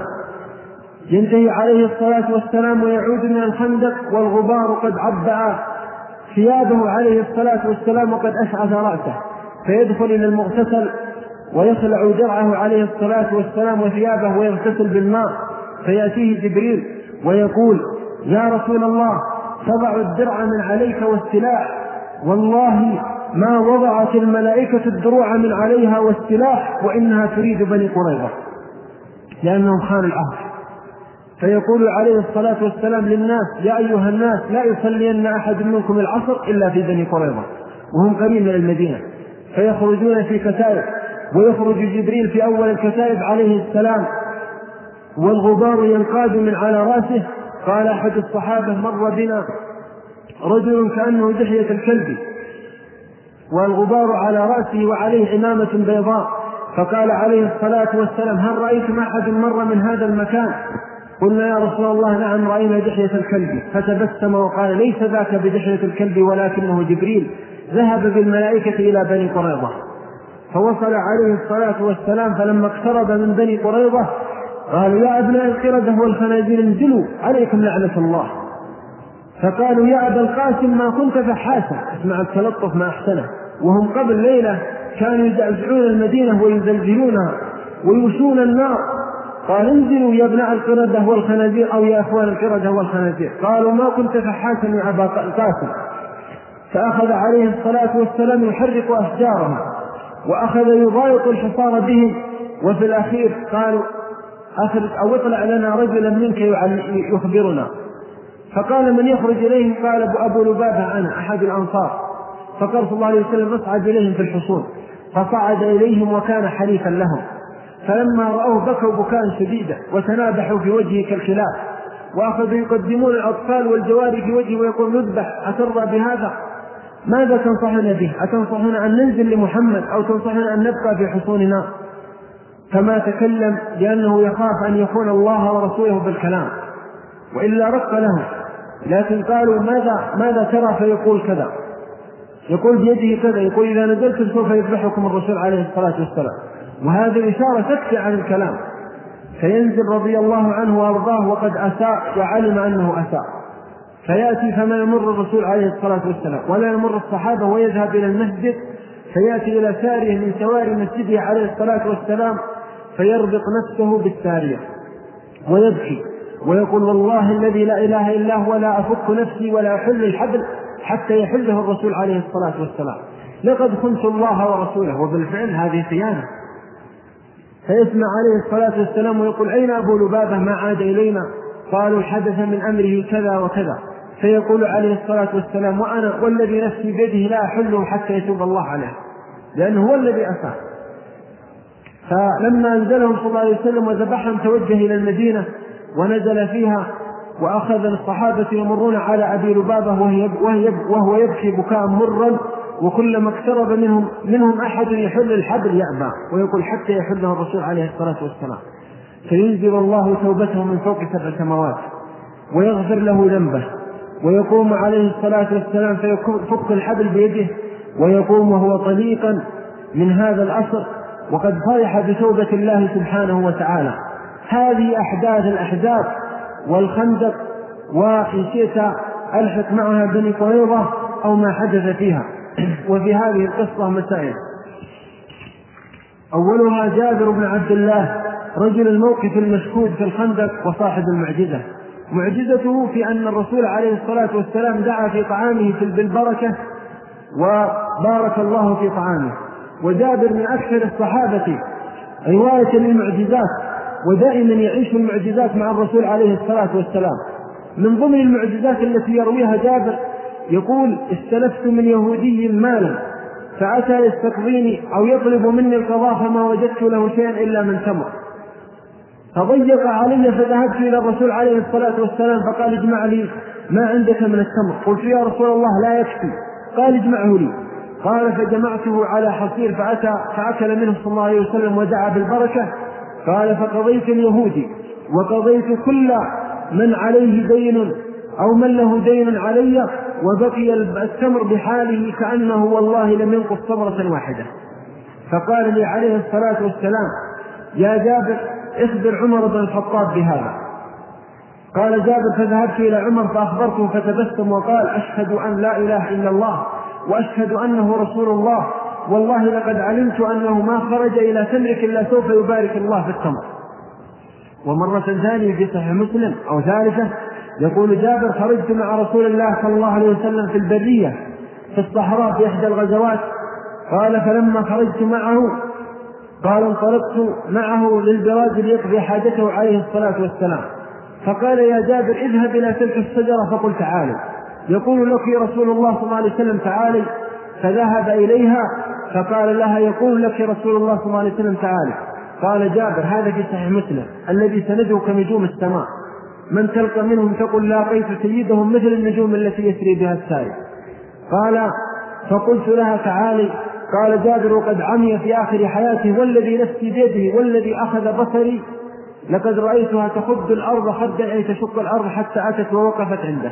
ينتهي عليه الصلاة والسلام ويعود من الخندق والغبار قد عبأ ثيابه عليه الصلاة والسلام وقد أشعث رأسه، فيدخل إلى المغتسل ويخلع درعه عليه الصلاة والسلام وثيابه ويغتسل بالماء، فيأتيه جبريل ويقول: يا رسول الله، تضع الدرع من عليك والسلاح، والله ما وضعت الملائكة الدروع من عليها والسلاح وإنها تريد بني قريظة، لأنهم خانوا العهد. فيقول عليه الصلاة والسلام للناس: يا أيها الناس، لا يصلين أحد منكم العصر إلا في بني قريظة، وهم قريب من المدينة. فيخرجون في كتائب، ويخرج جبريل في أول الكتائب عليه السلام والغبار ينقاد من على رأسه. قال أحد الصحابة: مر بنا رجل كأنه دحية الكلب والغبار على رأسه وعليه عمامة بيضاء، فقال عليه الصلاة والسلام: هل رأيتم أحد مر من هذا المكان؟ قلنا: يا رسول الله نعم رأينا دحية الكلب. فتبسم وقال: ليس ذاك بدحية الكلب ولكنه جبريل ذهب بالملائكة إلى بني قريظة. فوصل عليه الصلاة والسلام، فلما اقترب من بني قريظة قالوا: يا أبناء القردة والخنازير انزلوا عليكم لعنة الله. فقالوا: يا أبا القاسم ما كنت فحاشا. اسمع التلطف ما أحسنه، وهم قبل ليلة كانوا يزعزعون المدينة ويزلزلونها ويوشون النار. قال: انزلوا يا ابناء القردة والخنازير، أو يا أخوان القردة والخنازير. قالوا: ما كنت فحاشا يا أبا القاسم. فأخذ عليه الصلاة والسلام يحرك أشجارهم، وأخذ يضايق الحصار بهم. وفي الأخير قالوا: أخرج أو اطلع لنا رجلا منك يخبرنا. فقال: من يخرج إليهم؟ قال: أبو لبابة أنا أحد الأنصار. فقال صلى الله عليه وسلم: اصعد إليهم في الحصون. فصعد إليهم وكان حليفا لهم. فلما رأوه بكوا بكاء شديدا وتنابحوا في وجهه كالخلاف، وأخذوا يقدمون الأطفال والجواري في وجهه ويقول: نذبح، أترضى بهذا؟ ماذا تنصحنا به؟ أتنصحنا أن ننزل لمحمد أو تنصحنا أن نبقى في حصوننا؟ فما تكلم، لأنه يخاف أن يخون الله ورسوله بالكلام، وإلا رق له. لكن قالوا: ماذا ماذا ترى؟ فيقول كذا، يقول بيده كذا، يقول: إذا نزلتم سوف يذبحكم الرسول عليه الصلاة والسلام. وهذه إشارة تكفي عن الكلام. فينزل رضي الله عنه وأرضاه وقد أساء وعلم أنه أساء، فيأتي فما يمر الرسول عليه الصلاة والسلام ولا يمر الصحابة، ويذهب إلى المسجد، فيأتي إلى سارية من سواري مسجده عليه الصلاة والسلام، فيربط نفسه بالسارية ويبكي ويقول: والله الذي لا إله إلا هو لا أفك نفسي ولا أحل الحبل حتى يحله الرسول عليه الصلاة والسلام، لقد خنت الله ورسوله. وبالفعل هذه خيانة. فيسمع عليه الصلاة والسلام ويقول: أين أبو لبابة ما عاد إلينا؟ قالوا: حدث من أمره كذا وكذا. فيقول عليه الصلاة والسلام: وأنا والذي نفسي بيده لا أحله حتى يتوب الله عليه، لأنه هو الذي أساء. فلما أنزلهم صلى الله عليه وسلم وذبحهم توجه إلى المدينة ونزل فيها، وأخذ الصحابة يمرون على أبي لبابة وهو يبكي بكاء مرا، وكلما اقترب منهم منهم أحد يحل الحبل يأبى ويقول حتى يحله الرسول عليه الصلاة والسلام. فينزل الله توبته من فوق سبع سماوات ويغفر له ذنبه، ويقوم عليه الصلاة والسلام فيفك الحبل بيده، ويقوم وهو طليقا من هذا الأسر وقد فرح بتوبة الله سبحانه وتعالى. هذه أحداث الأحزاب والخندق، وإن شئت ألحق معها بني قريظة أو ما حدث فيها. وفي هذه القصة مسائل. أولها جابر بن عبد الله رجل الموقف المشهود في الخندق وصاحب المعجزة. معجزته في أن الرسول عليه الصلاة والسلام دعا في طعامه بالبركة وبارك الله في طعامه. وجابر من أكثر الصحابة رواية للمعجزات، ودائما يعيش المعجزات مع الرسول عليه الصلاة والسلام. من ضمن المعجزات التي يرويها جابر يقول: استلفت من يهودي مالا فأتى يستقضيني أو يطلب مني القضاء فما وجدت له شيئا إلا من تمر، فضيق علي فذهبت إلى الرسول عليه الصلاة والسلام فقال: اجمع لي ما عندك من التمر. قلت: يا رسول الله لا يكفي. قال: اجمعه لي. قال: فجمعته على حصير فأتى فأكل منه صلى الله عليه وسلم ودعا بالبركة. قال: فقضيت اليهودي وقضيت كل من عليه دين أو من له دين علي، وبقي التمر بحاله كأنه والله لم ينقص تمرة واحدة. فقال لي عليه الصلاة والسلام: يا جابر اخبر عمر بن الخطاب بهذا. قال جابر: فذهبت إلى عمر فأخبرته فتبسم وقال: أشهد أن لا إله إلا الله وأشهد أنه رسول الله، والله لقد علمت أنه ما خرج إلى تمرك إلا سوف يبارك الله في التمر. ومرة ثانية في صحيح مسلم أو ثالثة يقول جابر: خرجت مع رسول الله صلى الله عليه وسلم في البرية في الصحراء في إحدى الغزوات. قال: فلما خرجت معه قال انطلقت معه للبراز ليقضي حاجته عليه الصلاة والسلام، فقال: يا جابر اذهب إلى تلك الشجرة فقل تعالي. يقول لك رسول الله صلى الله عليه وسلم تعالي، فذهب إليها فقال لها: يقول لك رسول الله صلى الله عليه وسلم تعالي. قال جابر: هذا في صحيح مسلم الذي سنده كنجوم السماء، من تلقى منهم تقول لاقيت سيدهم مثل النجوم التي يسري بها السائل. قال: فقلت لها تعالي. قال جابر: وقد عمي في آخر حياته والذي نفسي بيده والذي أخذ بصري لقد رأيتها تخد الأرض خدا أي تشق الأرض حتى أتت ووقفت عنده.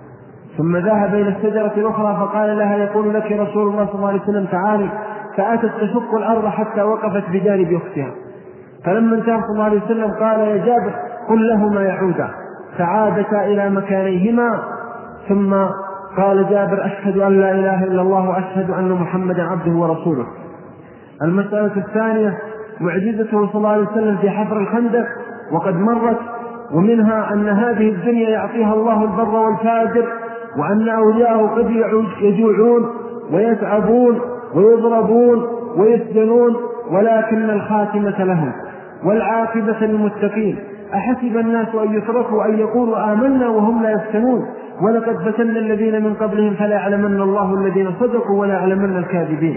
ثم ذهب إلى الشجرة الأخرى فقال لها: يقول لك رسول الله صلى الله عليه وسلم تعالي، فأتت تشق الأرض حتى وقفت بجانب أختها. فلما انتهى صلى الله عليه وسلم قال: يا جابر قل لهما يعودا، فعادتا إلى مكانيهما. ثم قال جابر: أشهد أن لا إله إلا الله وأشهد أن محمدا عبده ورسوله. المسألة الثانية معجزته صلى الله عليه وسلم في حفر الخندق وقد مرت، ومنها أن هذه الدنيا يعطيها الله البر والفاجر، وأن أولياءه قد يجوعون ويتعبون ويضربون ويسجنون، ولكن الخاتمة لهم والعاقبة للمتقين. أحسب الناس أن يتركوا أن يقولوا آمنا وهم لا يفتنون، ولقد فتنا الذين من قبلهم فلا يعلمن الله الذين صدقوا ولا يعلمن الكاذبين.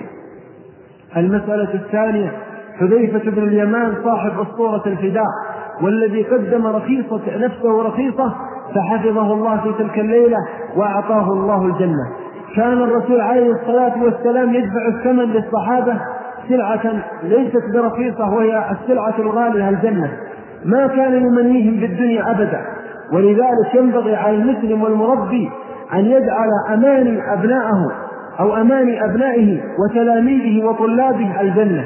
المسألة الثانية حذيفة بن اليمان صاحب أسطورة الفداء، والذي قدم رخيصة نفسه رخيصة فحفظه الله في تلك الليلة وأعطاه الله الجنة. كان الرسول عليه الصلاة والسلام يدفع الثمن للصحابة سلعة ليست برخيصة، وهي السلعة الغالية الجنة، ما كان يمنيهم بالدنيا أبدا. ولذلك ينبغي على المسلم والمربي أن يجعل أماني أبنائه أو أماني أبنائه وتلاميذه وطلابه الجنة.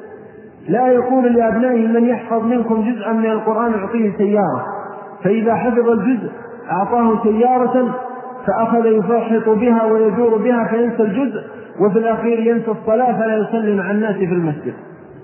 لا يقول لأبنائه: من يحفظ منكم جزءا من القرآن أعطيه سيارة، فإذا حفظ الجزء أعطاه سيارة فأخذ يفحط بها ويدور بها فينسى الجزء، وفي الأخير ينسى الصلاة فلا يصلي مع الناس في المسجد.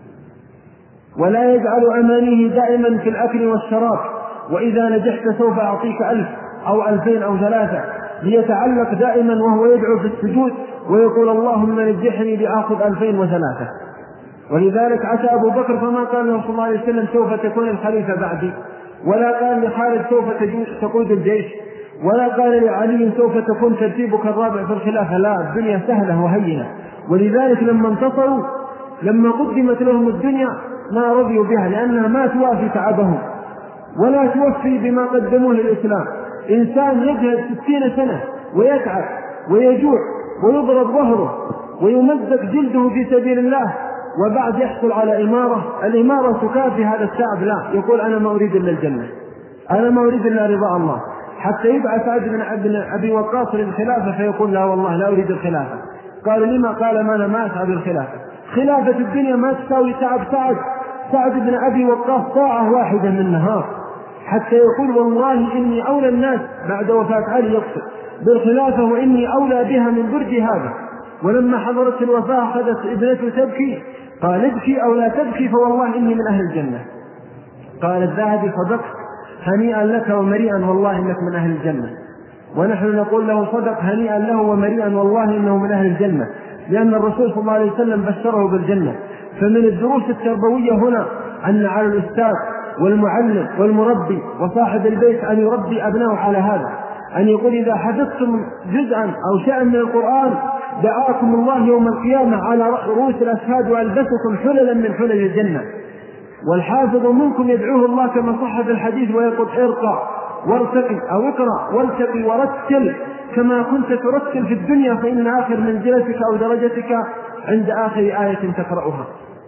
ولا يجعل أمانيه دائما في الأكل والشراب، وإذا نجحت سوف أعطيك ألف أو ألفين أو ثلاثة، ليتعلق دائما وهو يدعو في السجود ويقول: اللهم نجحني لآخذ ألفين وثلاثة. ولذلك عسى أبو بكر فما قال له صلى الله عليه وسلم: سوف تكون الخليفة بعدي، ولا قال لخالد: سوف تقود الجيش، ولا قال لعلي: سوف تكون ترتيبك الرابع في الخلافة. لا، الدنيا سهلة وهينة. ولذلك لما انتصروا لما قدمت لهم الدنيا ما رضيوا بها، لأنها ما توافي تعبهم ولا توفي بما قدموه للإسلام. إنسان يجهد ستين سنة ويتعب ويجوع ويضرب ظهره ويمزق جلده في سبيل الله، وبعد يحصل على إمارة، الإمارة تكافي هذا التعب؟ لا، يقول: أنا ما أريد إلا الجنة، أنا ما أريد إلا رضا الله. حتى يبعث سعد بن أبي وقاص للخلافة فيقول: لا والله لا أريد الخلافة. قال: لما؟ قال: ما أنا ما أسعى بالخلافة، خلافة الدنيا ما تساوي تعب سعد سعد بن أبي وقاص ساعة واحدة من النهار. حتى يقول: والله إني أولى الناس بعد وفاة علي يقصد بالخلافة، وإني أولى بها من برد هذا. ولما حضرت الوفاة أخذت ابنته تبكي، قال: ابكي أو لا تبكي فوالله إني من أهل الجنة. قال الذهبي: صدقت، هنيئا لك ومريئا والله إنك من أهل الجنة. ونحن نقول له: صدق، هنيئا له ومريئا والله إنه من أهل الجنة، لأن الرسول صلى الله عليه وسلم بشره بالجنة. فمن الدروس التربوية هنا أن على الأستاذ والمعلم والمربي وصاحب البيت أن يربي أبنائه على هذا، أن يقول: إذا حفظتم جزءا أو شيئا من القرآن دعاكم الله يوم القيامة على رؤوس الأشهاد وألبسكم حللا من حلل الجنة. والحافظ منكم يدعوه الله كما صح في الحديث ويقول: ارقى وارتقي أو اقرأ وارتقي ورتل كما كنت ترتل في الدنيا، فإن آخر منزلتك أو درجتك عند آخر آية تقرأها.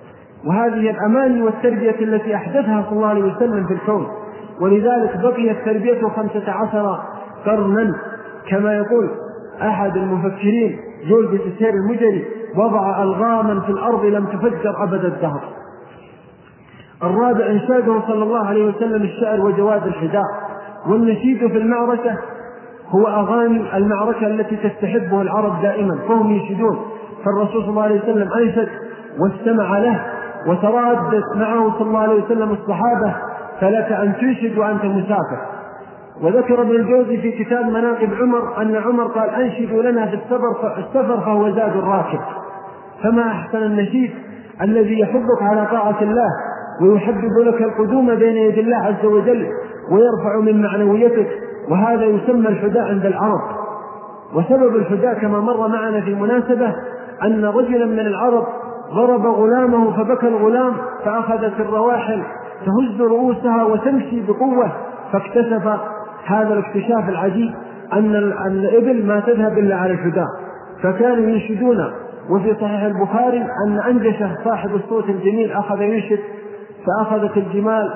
وهذه الأماني والتربية التي أحدثها صلى الله عليه وسلم في الكون. ولذلك بقيت تربيته خمسة عشر قرنا، كما يقول أحد المفكرين جولدة السير المجري: وضع ألغاما في الأرض لم تفجر أبد الدهر. الرابع: انشاده صلى الله عليه وسلم الشعر وجواد الحداء، والنشيد في المعركة هو أغاني المعركة التي تستحبه العرب دائما، فهم ينشدون. فالرسول صلى الله عليه وسلم أنشد واستمع له، وترادت معه صلى الله عليه وسلم الصحابة: فلك أن تنشد وأنت مسافر. وذكر ابن الجوزي في كتاب مناقب عمر أن عمر قال: أنشدوا لنا في السفر فهو زاد الراكب. فما أحسن النشيد الذي يحبك على طاعة الله ويحبب لك القدوم بين يدي الله عز وجل ويرفع من معنويتك، وهذا يسمى الحداء عند العرب. وسبب الحداء كما مر معنا في مناسبة أن رجلا من العرب ضرب غلامه فبكى الغلام، فأخذت الرواحل تهز رؤوسها وتمشي بقوة، فاكتشف هذا الاكتشاف العجيب أن الإبل ما تذهب إلا على الحداء، فكانوا ينشدون. وفي صحيح البخاري أن أنجشه صاحب الصوت الجميل أخذ ينشد: فأخذت الجمال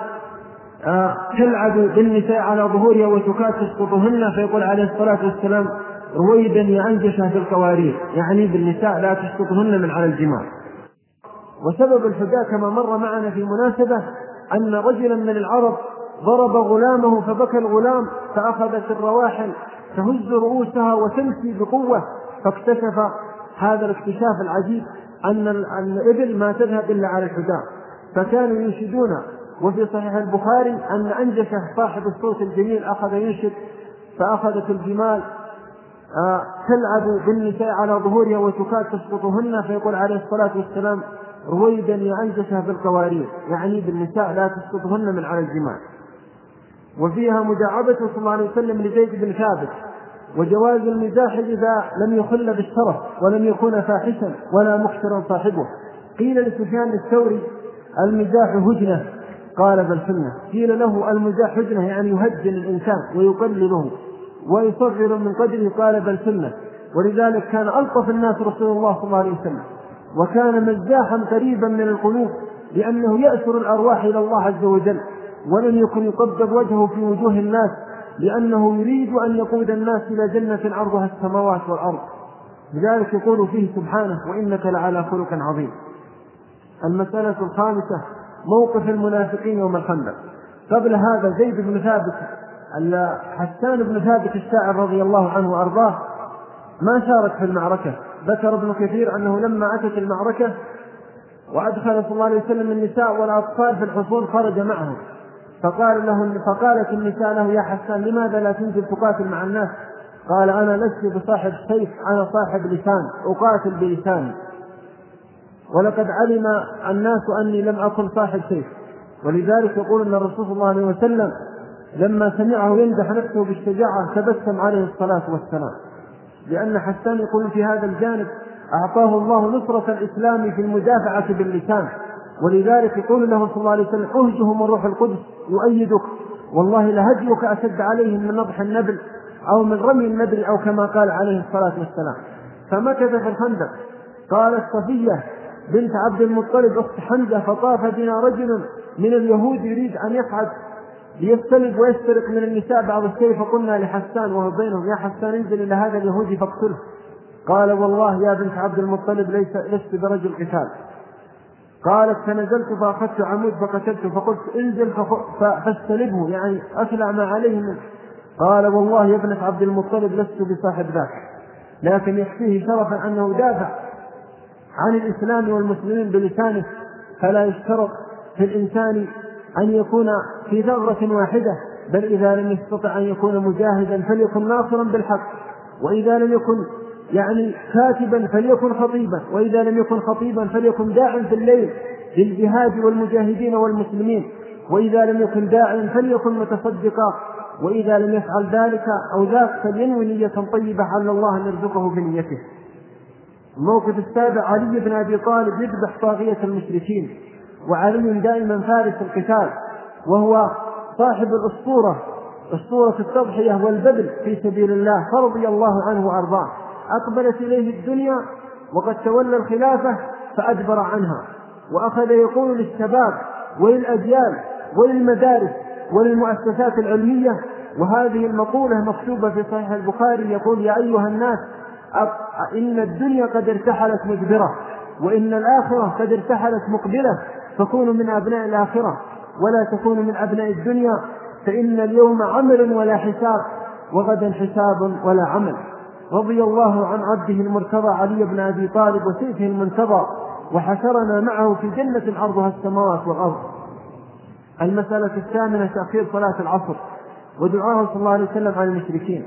آه تلعب بالنساء على ظهورها وتكاد تسقطهن، فيقول عليه الصلاة والسلام: رويدا يا أنجشه في القوارير، يعني بالنساء لا تسقطهن من على الجمال. وسبب الحداء كما مر معنا في مناسبة أن رجلا من العرب ضرب غلامه فبكى الغلام، فأخذت الرواحل تهز رؤوسها وتمشي بقوة، فاكتشف هذا الاكتشاف العجيب أن الإبل ما تذهب إلا على الحداء، فكانوا ينشدون. وفي صحيح البخاري أن أنجشه صاحب الصوت الجميل أخذ ينشد: فأخذت الجمال آه تلعب بالنساء على ظهورها وتكاد تسقطهن، فيقول عليه الصلاة والسلام: رويدا يا أنجشه في القوارير، يعني بالنساء لا تسقطهن من على الجمال. وفيها مداعبته صلى الله عليه وسلم لزيد بن ثابت، وجواز المزاح إذا لم يخل بالشرف ولم يكون فاحشا ولا مكثرا صاحبه. قيل لسفيان الثوري: المزاح هجنة، قال: بل سنة. قيل له: المزاح هجنة يعني يهجن الإنسان ويقلله ويصغر من قدره، قال: بل سنة. ولذلك كان ألطف الناس رسول الله صلى الله عليه وسلم، وكان مزاحا قريبا من القلوب، لأنه يأسر الأرواح إلى الله عز وجل، ولم يكن يقبض وجهه في وجوه الناس، لأنه يريد أن يقود الناس إلى جنة عرضها السماوات والأرض. لذلك يقول فيه سبحانه: وإنك لعلى خلق عظيم. المسألة الخامسة: موقف المنافقين يوم الخندق. قبل هذا زيد بن ثابت حسان بن ثابت الشاعر رضي الله عنه وأرضاه ما شارك في المعركة. ذكر ابن كثير أنه لما أتت المعركة وأدخل صلى الله عليه وسلم النساء والأطفال في الحصون خرج معهم، فقال له فقالت النساء له: يا حسان لماذا لا تنزل تقاتل مع الناس؟ قال: أنا لست بصاحب سيف، أنا صاحب لسان، أقاتل بلساني. ولقد علم الناس أني لم أكن صاحب سيف. ولذلك يقول أن الرسول صلى الله عليه وسلم لما سمعه يمدح نفسه بالشجاعة تبسم عليه الصلاة والسلام، لأن حسان يقول في هذا الجانب أعطاه الله نصرة الإسلام في المدافعة باللسان. ولذلك يقول له صلى الله عليه وسلم: أهجهم الروح القدس يؤيدك، والله لهجمك أشد عليهم من نضح النبل أو من رمي النبل، أو كما قال عليه الصلاة والسلام. فمكث في الخندق. قالت صفية بنت عبد المطلب أخت حمزة: فطاف بنا رجل من اليهود يريد أن يصعد ليستلب ويسترق من النساء بعض الشيء، فقلنا لحسان وهو بينهم: يا حسان انزل إلى هذا اليهودي فاقتله. قال: والله يا بنت عبد المطلب ليس لست برجل قتال. قالت: فنزلت فأخذت عمود فقتلته، فقلت: انزل فاستلبه، يعني أخلع ما عليه منه. قال: والله يا ابنة عبد المطلب لست بصاحب ذاك، لكن يكفيه شرفا أنه دافع عن الإسلام والمسلمين بلسانه، فلا يشترط في الإنسان أن يكون في ثغرة واحدة، بل إذا لم يستطع أن يكون مجاهدا فليكن ناصرا بالحق، وإذا لم يكن يعني كاتبا فليكن خطيبا، وإذا لم يكن خطيبا فليكن داعا في الليل للجهاد والمجاهدين والمسلمين، وإذا لم يكن داعا فليكن متصدقا، وإذا لم يفعل ذلك أو ذاك فلينوي نية طيبة على الله أن يرزقه بنيته. الموقف السابع: علي بن أبي طالب يذبح طاغية المشركين، وعلي دائما فارس القتال، وهو صاحب الأسطورة، أسطورة التضحية والبذل في سبيل الله، فرضي الله عنه وأرضاه. أقبلت إليه الدنيا وقد تولى الخلافة فأدبر عنها، وأخذ يقول للشباب وللأجيال وللمدارس وللمؤسسات العلمية، وهذه المقولة مكتوبة في صحيح البخاري، يقول: يا أيها الناس إن الدنيا قد ارتحلت مدبرة، وإن الآخرة قد ارتحلت مقبلة، فكونوا من أبناء الآخرة ولا تكونوا من أبناء الدنيا، فإن اليوم عمل ولا حساب، وغدا حساب ولا عمل. رضي الله عن عبده المرتضى علي بن أبي طالب وسيفه المنتظى، وحشرنا معه في جنة عرضها السماوات والأرض. المسألة الثامنة تأخير صلاة العصر ودعاه صلى الله عليه وسلم على المشركين.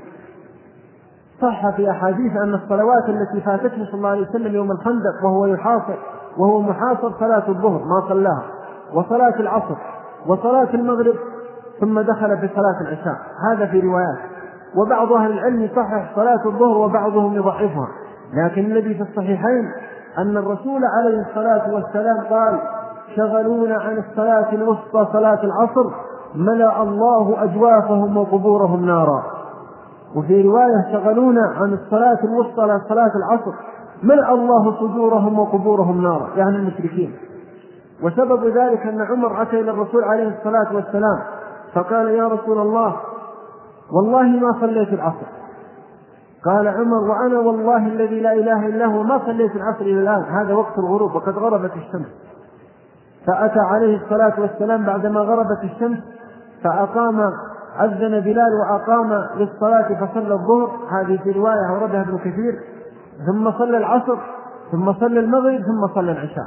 صح في أحاديث أن الصلوات التي فاتته صلى الله عليه وسلم يوم الخندق وهو يحاصر وهو محاصر صلاة الظهر ما صلاها، وصلاة العصر، وصلاة المغرب، ثم دخل في صلاة العشاء. هذا في روايات، وبعض أهل العلم يصحح صلاة الظهر وبعضهم يضعفها، لكن الذي في الصحيحين أن الرسول عليه الصلاة والسلام قال: شغلونا عن الصلاة الوسطى صلاة العصر ملأ الله أجوافهم وقبورهم نارا. وفي رواية: شغلونا عن الصلاة الوسطى صلاة العصر ملأ الله صدورهم وقبورهم نارا، يعني المشركين. وسبب ذلك أن عمر أتى إلى الرسول عليه الصلاة والسلام فقال: يا رسول الله والله ما صليت العصر. قال عمر: وأنا والله الذي لا إله إلا هو ما صليت العصر إلى الآن، هذا وقت الغروب وقد غربت الشمس. فأتى عليه الصلاة والسلام بعدما غربت الشمس فأقام، أذن بلال وأقام للصلاة فصلى الظهر، هذه في رواية أوردها ابن كثير، ثم صلى العصر، ثم صلى المغرب، ثم صلى العشاء.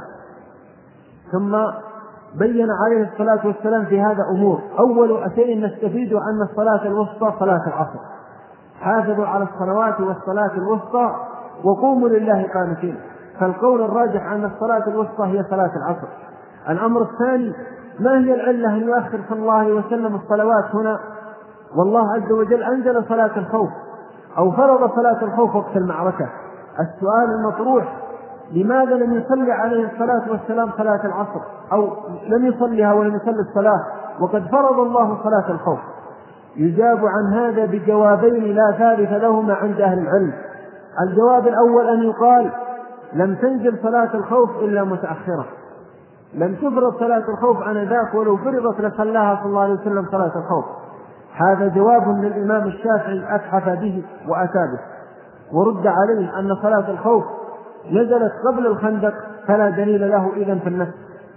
ثم بين عليه الصلاة والسلام في هذا أمور: أول شيء نستفيد أن الصلاة الوسطى صلاة العصر، حافظوا على الصلوات والصلاة الوسطى وقوموا لله قانتين. فالقول الراجح أن الصلاة الوسطى هي صلاة العصر. الأمر الثاني: ما هي العلة أن يؤخر صلى الله عليه وسلم الصلوات هنا؟ والله عز وجل أنزل صلاة الخوف أو فرض صلاة الخوف وقت المعركة. السؤال المطروح: لماذا لم يصلي عليه الصلاة والسلام صلاة العصر، أو لم يصليها ولم يصلي الصلاة وقد فرض الله صلاة الخوف؟ يجاب عن هذا بجوابين لا ثالث لهما عند أهل العلم. الجواب الأول أن يقال: لم تنزل صلاة الخوف إلا متأخرة، لم تفرض صلاة الخوف آنذاك، ولو فرضت لصلاها صلى الله عليه وسلم صلاة الخوف. هذا جواب للإمام الشافعي أتحف به وأتى به، ورد عليه أن صلاة الخوف نزلت قبل الخندق فلا دليل له إذن في النفس.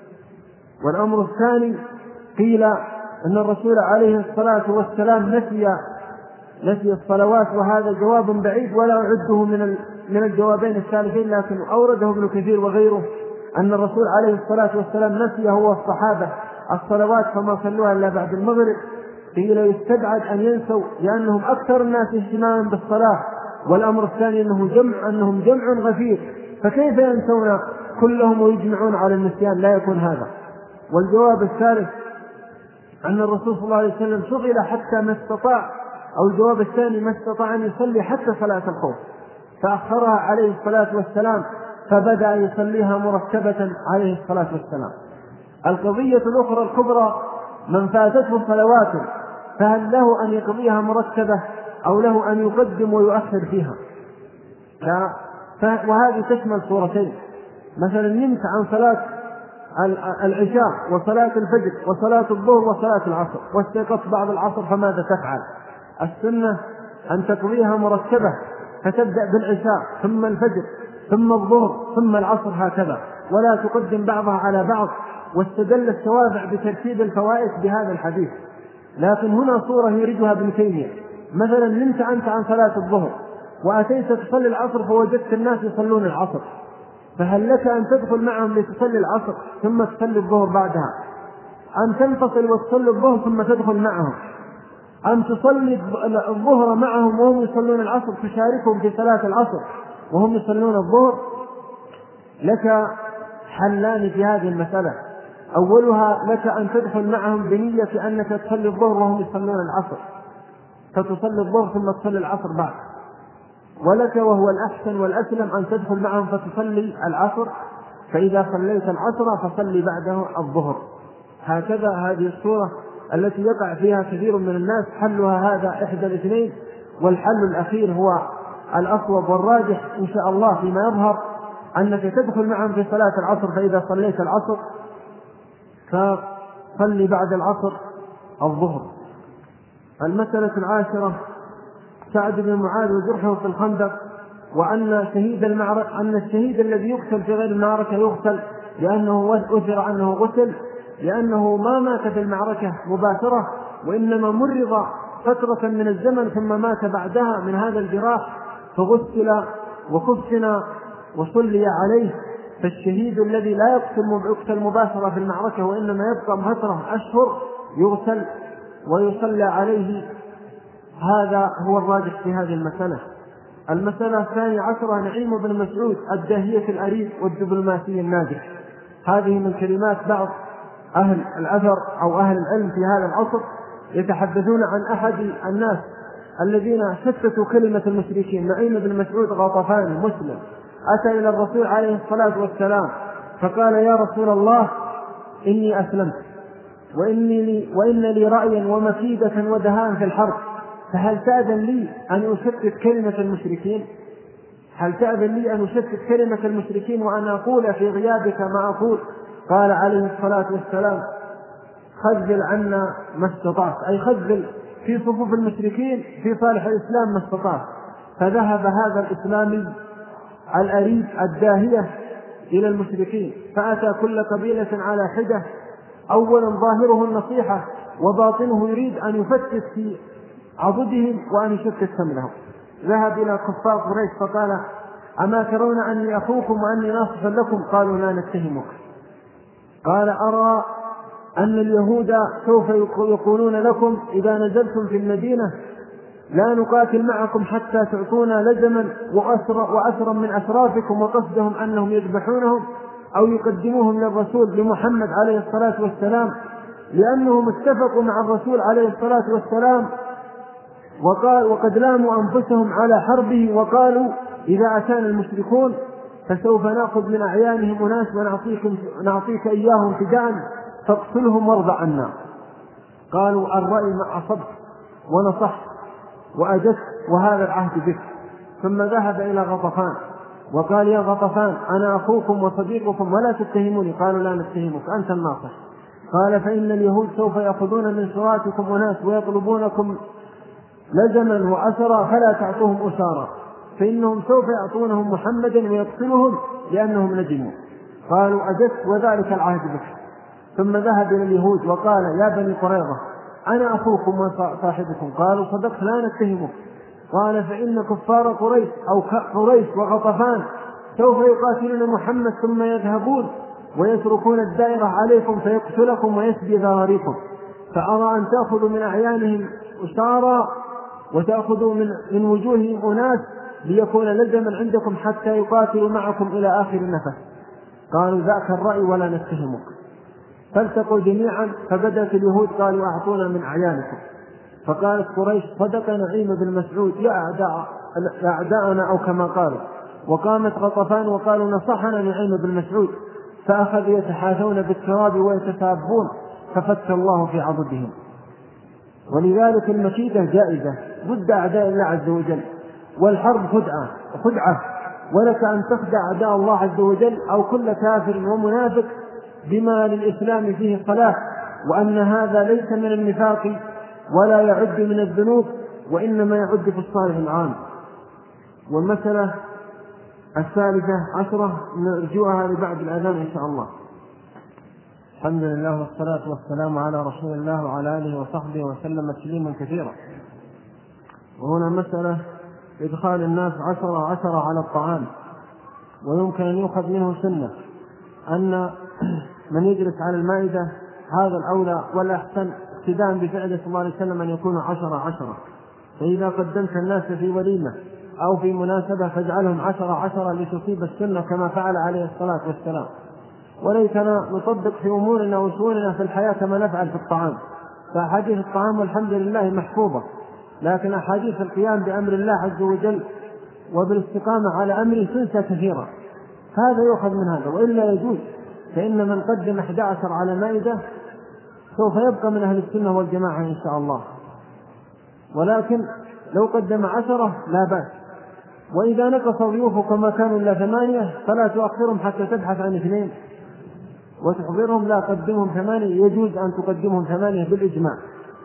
والأمر الثاني: قيل أن الرسول عليه الصلاة والسلام نسي نسي الصلوات، وهذا جواب بعيد ولا أعده من من الجوابين الثالثين، لكن أورده ابن كثير وغيره أن الرسول عليه الصلاة والسلام نسي هو الصحابة الصلوات فما صلوها إلا بعد المغرب. قيل يستبعد أن ينسوا لأنهم أكثر الناس اهتماما بالصلاة، والأمر الثاني أنه جمع أنهم جمع غفير، فكيف ينسون كلهم ويجمعون على النسيان؟ لا يكون هذا. والجواب الثالث أن الرسول صلى الله عليه وسلم شغل حتى ما استطاع، أو الجواب الثاني ما استطاع أن يصلي حتى صلاة الخوف فأخرها عليه الصلاة والسلام، فبدأ يصليها مرتبة عليه الصلاة والسلام. القضية الأخرى الكبرى: من فاتته صلوات فهل له أن يقضيها مرتبة أو له أن يقدم ويؤخر فيها؟ لا. وهذه تشمل صورتين: مثلا نمت عن صلاة العشاء وصلاة الفجر وصلاة الظهر وصلاة العصر واستيقظت بعد العصر، فماذا تفعل؟ السنة أن تقضيها مرتبة، فتبدأ بالعشاء ثم الفجر ثم الظهر ثم العصر هكذا، ولا تقدم بعضها على بعض. واستدل الشوافع بترتيب الفوائد بهذا الحديث. لكن هنا صورة يريدها ابن تيمية: مثلا نمت أنت عن صلاة الظهر وأتيت تصلي العصر فوجدت الناس يصلون العصر، فهل لك أن تدخل معهم لتصلي العصر ثم تصلي الظهر بعدها، أم تنفصل وتصلي الظهر ثم تدخل معهم، أم تصلي الظهر معهم وهم يصلون العصر تشاركهم في صلاة العصر وهم يصلون الظهر؟ لك حلان في هذه المسألة: أولها لك أن تدخل معهم بنية أنك تصلي الظهر وهم يصلون العصر فتصلي الظهر ثم تصلي العصر بعد، ولك وهو الأحسن والأسلم أن تدخل معهم فتصلي العصر، فإذا صليت العصر فصلي بعده الظهر. هكذا هذه الصورة التي يقع فيها كثير من الناس، حلها هذا إحدى الاثنين، والحل الأخير هو الأصوب والراجح إن شاء الله فيما يظهر، أنك تدخل معهم في صلاة العصر، فإذا صليت العصر فصلي بعد العصر الظهر. المسألة العاشرة: سعد بن معاذ وجرحه في الخندق، وأن شهيد المعركة أن الشهيد الذي يقتل في غير المعركة يقتل لأنه أثر أنه قتل، لأنه ما مات في المعركة مباشرة، وإنما مرض فترة من الزمن ثم مات بعدها من هذا الجراح، فغسل وكفن وصلي عليه. فالشهيد الذي لا يقتل مباشرة في المعركة وإنما يبقى فترة أشهر يغسل ويصلى عليه. هذا هو الراجح في هذه المسألة. المسألة الثانية عشرة نعيم بن مسعود الداهية الأريد والدبلوماسي الناجح. هذه من كلمات بعض أهل الأثر أو أهل العلم في هذا العصر، يتحدثون عن أحد الناس الذين شتتوا كلمة المشركين. نعيم بن مسعود غطفاني مسلم أتى إلى الرسول عليه الصلاة والسلام فقال: يا رسول الله، إني أسلمت وإني لي وإن لي رأيا ومكيدة ودهاء في الحرب، فهل تأذن لي أن أشتت كلمة المشركين؟ هل تأذن لي أن أشتت كلمة المشركين وأن أقول في غيابك ما أقول؟ قال عليه الصلاة والسلام: خذل عنا ما استطعت، أي خذل في صفوف المشركين في صالح الإسلام ما استطعت. فذهب هذا الإسلامي الأريد الداهية إلى المشركين، فأتى كل قبيلة على حدة، أولا ظاهره النصيحة وباطنه يريد أن يفتت في عضدهم وأن يشتت شملهم. ذهب إلى كفار قريش فقال: أما ترون أني أخوكم وأني ناصح لكم؟ قالوا: لا نتهمك. قال: أرى أن اليهود سوف يقولون لكم إذا نزلتم في المدينة لا نقاتل معكم حتى تعطونا لزما وأسرا من أشرافكم، وقصدهم أنهم يذبحونهم أو يقدموهم للرسول لمحمد عليه الصلاة والسلام، لأنهم اتفقوا مع الرسول عليه الصلاة والسلام وقال وقد لاموا أنفسهم على حربه، وقالوا: إذا أتانا المشركون فسوف نأخذ من أعيانهم أناس ونعطيك إياهم فداء فاقتلهم وارض عنا. قالوا: الرأي ما أصبت ونصحت وأجدت وهذا العهد بك. ثم ذهب إلى غطفان وقال: يا غطفان، أنا أخوكم وصديقكم ولا تتهموني. قالوا: لا نتهمك، أنت الناصح. قال: فإن اليهود سوف يأخذون من شراتكم أناس ويطلبونكم لزما وأسرا فلا تعطوهم أسارا، فإنهم سوف يعطونهم محمدا ويقتلهم لأنهم ندموا. قالوا: أجدت وذلك العهد بك. ثم ذهب إلى اليهود وقال: يا بني قريظة، أنا أخوكم وصاحبكم. قالوا: صدقت، لا نتهمك. قال: فإن كفار قريش أو قريش وغطفان سوف يقاتلون محمد ثم يذهبون ويتركون الدائرة عليكم فيقتلكم ويسبي ذراريكم، فأرى أن تأخذوا من أعيانهم أسارا وتأخذوا من, من وجوههم أناس ليكون لزما عندكم حتى يقاتلوا معكم إلى آخر النفس. قالوا: ذاك الرأي ولا نتهمك. فالتقوا جميعا فبدأت اليهود قالوا: أعطونا من أعيانكم. فقالت قريش: صدق نعيم بن مسعود يا أعداء يا أعداءنا، أو كما قالوا. وقامت غطفان وقالوا: نصحنا نعيم بن مسعود. فأخذوا يتحاثون بالتراب ويتسابون ففك الله في عضدهم. ولذلك المكيدة جائزة ضد أعداء الله عز وجل، والحرب خدعة خدعة ولك أن تخدع أعداء الله عز وجل أو كل كافر ومنافق بما للإسلام فيه صلاح، وأن هذا ليس من النفاق ولا يعد من الذنوب، وإنما يعد في الصالح العام. والمسألة الثالثة عشرة نرجوها لبعد الأذان إن شاء الله. الحمد لله والصلاة والسلام على رسول الله وعلى آله وصحبه وسلم تسليما كثيرا. وهنا مسألة إدخال الناس عشرة عشرة على الطعام، ويمكن أن يؤخذ منه سنة أن من يجلس على المائدة هذا الأولى والأحسن اقتداء بفعله صلى الله عليه وسلم أن يكون عشرة عشرة. فإذا قدمت الناس في وليمة أو في مناسبة فاجعلهم عشرة عشرة لتصيب السنة كما فعل عليه الصلاة والسلام. وليتنا نطبق في أمورنا وشؤوننا في الحياة كما نفعل في الطعام. فأحاديث الطعام والحمد لله محفوظة، لكن أحاديث القيام بأمر الله عز وجل وبالاستقامة على أمره تنسى كثيرا. هذا يؤخذ من هذا، وإلا يجوز. فإن من قدم أحد عشر على مائدة سوف يبقى من أهل السنة والجماعة إن شاء الله، ولكن لو قدم عشرة لا بأس. وإذا نقص ضيوفك كما كانوا إلا ثمانية فلا تؤخرهم حتى تبحث عن اثنين وتحضرهم، لا قدمهم ثمانية، يجوز أن تقدمهم ثمانية بالإجماع.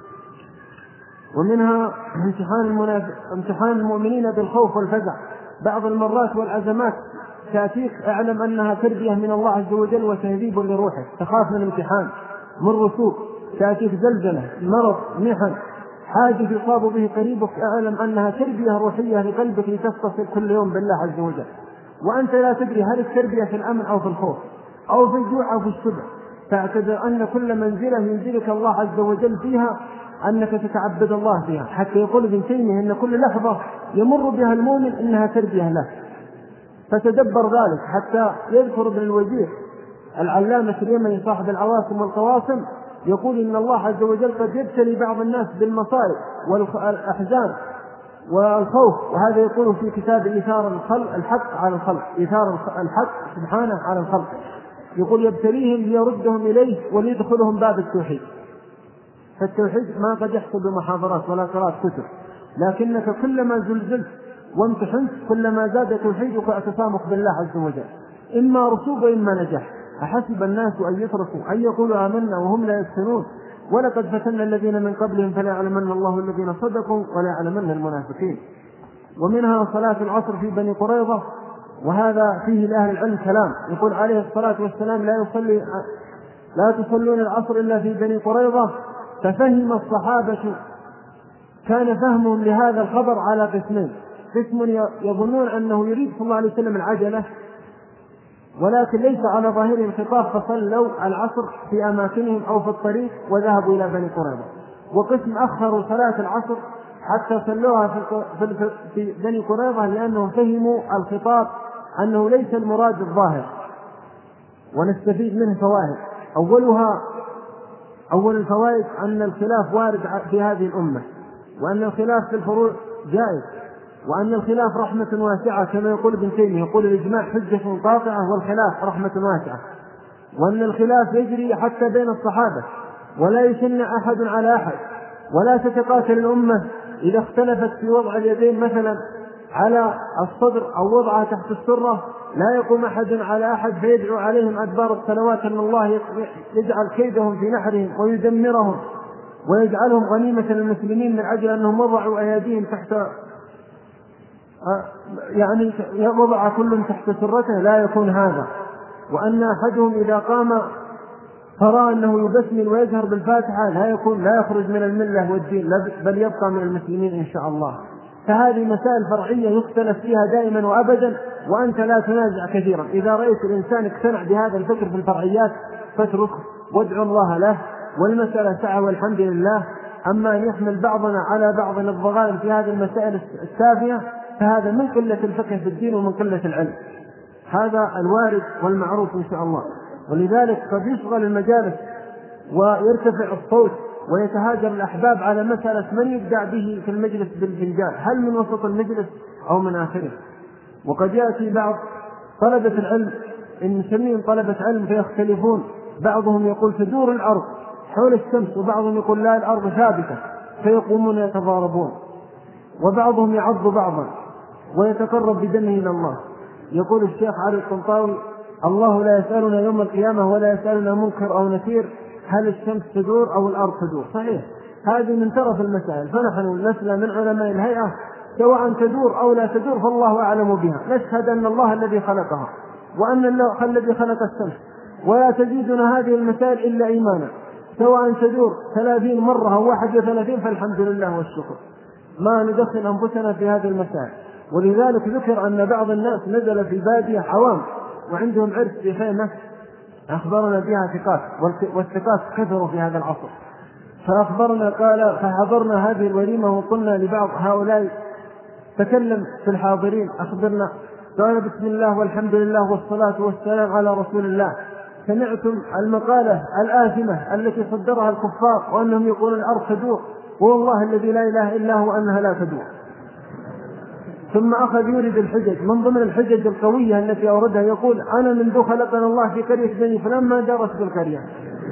ومنها امتحان, المناف... امتحان المؤمنين بالخوف والفزع. بعض المرات والأزمات تأتيك اعلم أنها تربية من الله عز وجل وتهذيب لروحك، تخاف من الامتحان من رسوب تأتيك زلزلة، مرض، محن، حاجة يصاب به قريبك، اعلم أنها تربية روحية لقلبك لتتصل كل يوم بالله عز وجل، وأنت لا تدري هل التربية في الأمن أو في الخوف أو في الجوع أو في الشبع. فاعتبر أن كل منزلة ينزلك الله عز وجل فيها أنك تتعبد الله فيها، حتى يقول ابن تيمية أن كل لحظة يمر بها المؤمن إنها تربية له. فتدبر ذلك. حتى يذكر ابن الوزير العلامة اليمني صاحب العواصم والقواصم يقول إن الله عز وجل قد يبتلي بعض الناس بالمصائب والأحزان والخوف، وهذا يقول في كتاب إيثار الخلق الحق على الخلق، إيثار الحق سبحانه على الخلق، يقول يبتليهم ليردهم إليه وليدخلهم باب التوحيد. فالتوحيد ما قد يحصل بمحاضرات ولا قراءة كتب، لكنك كلما زلزلت وامتحنت كلما زاد توحيدك واعتصامك بالله عز وجل، إما رسوب وإما نجاح. أحسب الناس أن يتركوا أن يقولوا آمنا وهم لا يفتنون ولقد فتنا الذين من قبلهم فلا يعلمن الله الذين صدقوا ولا يعلمن المنافقين. ومنها صلاة العصر في بني قريظة، وهذا فيه لأهل العلم كلام. يقول عليه الصلاة والسلام لا يصلي لا تصلون العصر إلا في بني قريظة. ففهم الصحابة، كان فهمهم لهذا الخبر على قسمين: قسم يظنون أنه يريد صلى الله عليه وسلم العجلة ولكن ليس على ظاهر الخطاب، فصلوا العصر في أماكنهم أو في الطريق وذهبوا إلى بني قريظة. وقسم أخروا صلاة العصر حتى صلوها في بني قريظة لأنهم فهموا الخطاب أنه ليس المراد الظاهر. ونستفيد منه فوائد. أولها أول الفوائد أن الخلاف وارد في هذه الأمة، وأن الخلاف في الفروع جائز، وأن الخلاف رحمة واسعة كما يقول ابن تيمية، يقول الإجماع حجة قاطعة والخلاف رحمة واسعة، وأن الخلاف يجري حتى بين الصحابة ولا يشن أحد على أحد، ولا تتقاتل الأمة إذا اختلفت في وضع اليدين مثلا على الصدر أو وضعها تحت السرة، لا يقوم أحد على أحد فيدعو عليهم أدبار السنوات أن الله يجعل كيدهم في نحرهم ويدمرهم ويجعلهم غنيمة للمسلمين من أجل أنهم وضعوا أيديهم تحت يعني وضع كل تحت سرته. لا يكون هذا. وأن أحدهم إذا قام ترى أنه يبسمل ويجهر بالفاتحة لا يكون لا يخرج من الملة والدين، بل يبقى من المسلمين إن شاء الله. فهذه مسائل فرعية يختلف فيها دائما وأبدا، وأنت لا تنازع كثيرا. إذا رأيت الإنسان اقتنع بهذا الفكر في الفرعيات فاترك وادعو الله له، والمسألة سعة والحمد لله. أما أن يحمل بعضنا على بعض الضغائن في هذه المسائل السافية فهذا من قلة الفقه في الدين ومن قلة العلم. هذا الوارد والمعروف إن شاء الله. ولذلك قد يشغل المجالس ويرتفع الصوت ويتهاجر الأحباب على مسألة من يبدع به في المجلس بالفنجان، هل من وسط المجلس أو من آخره. وقد يأتي بعض طلبة العلم إن نسميهم طلبة علم فيختلفون، بعضهم يقول تدور الأرض حول الشمس، وبعضهم يقول لا الأرض ثابتة، فيقومون يتضاربون، وبعضهم يعض بعضا ويتقرب بدمه إلى الله. يقول الشيخ علي الطنطاوي: الله لا يسألنا يوم القيامة ولا يسألنا منكر أو نكير هل الشمس تدور أو الأرض تدور. صحيح، هذه من طرف المسائل، فنحن نسأل من علماء الهيئة سواء تدور أو لا تدور فالله أعلم بها، نشهد أن الله الذي خلقها وأن الله الذي خلق الشمس، ولا تزيدنا هذه المسائل إلا إيمانا، سواء تدور ثلاثين مرة أو واحد وثلاثين فالحمد لله والشكر، ما ندخل أنفسنا في هذه المسائل. ولذلك ذكر أن بعض الناس نزل في بادية عوام وعندهم عرس في خيمة أخبرنا بها ثقات، والثقات كثروا في هذا العصر، فأخبرنا قال فحضرنا هذه الوليمة وقلنا لبعض هؤلاء تكلم في الحاضرين أخبرنا، قال بسم الله والحمد لله والصلاة والسلام على رسول الله، سمعتم المقالة الآثمة التي صدرها الكفار وأنهم يقولون الأرض تدور والله الذي لا إله إلا هو أنها لا تدور. ثم أخذ يورد الحجج، من ضمن الحجج القوية التي أوردها يقول أنا منذ خلقنا الله في قرية بني فلان ما درس بالقرية.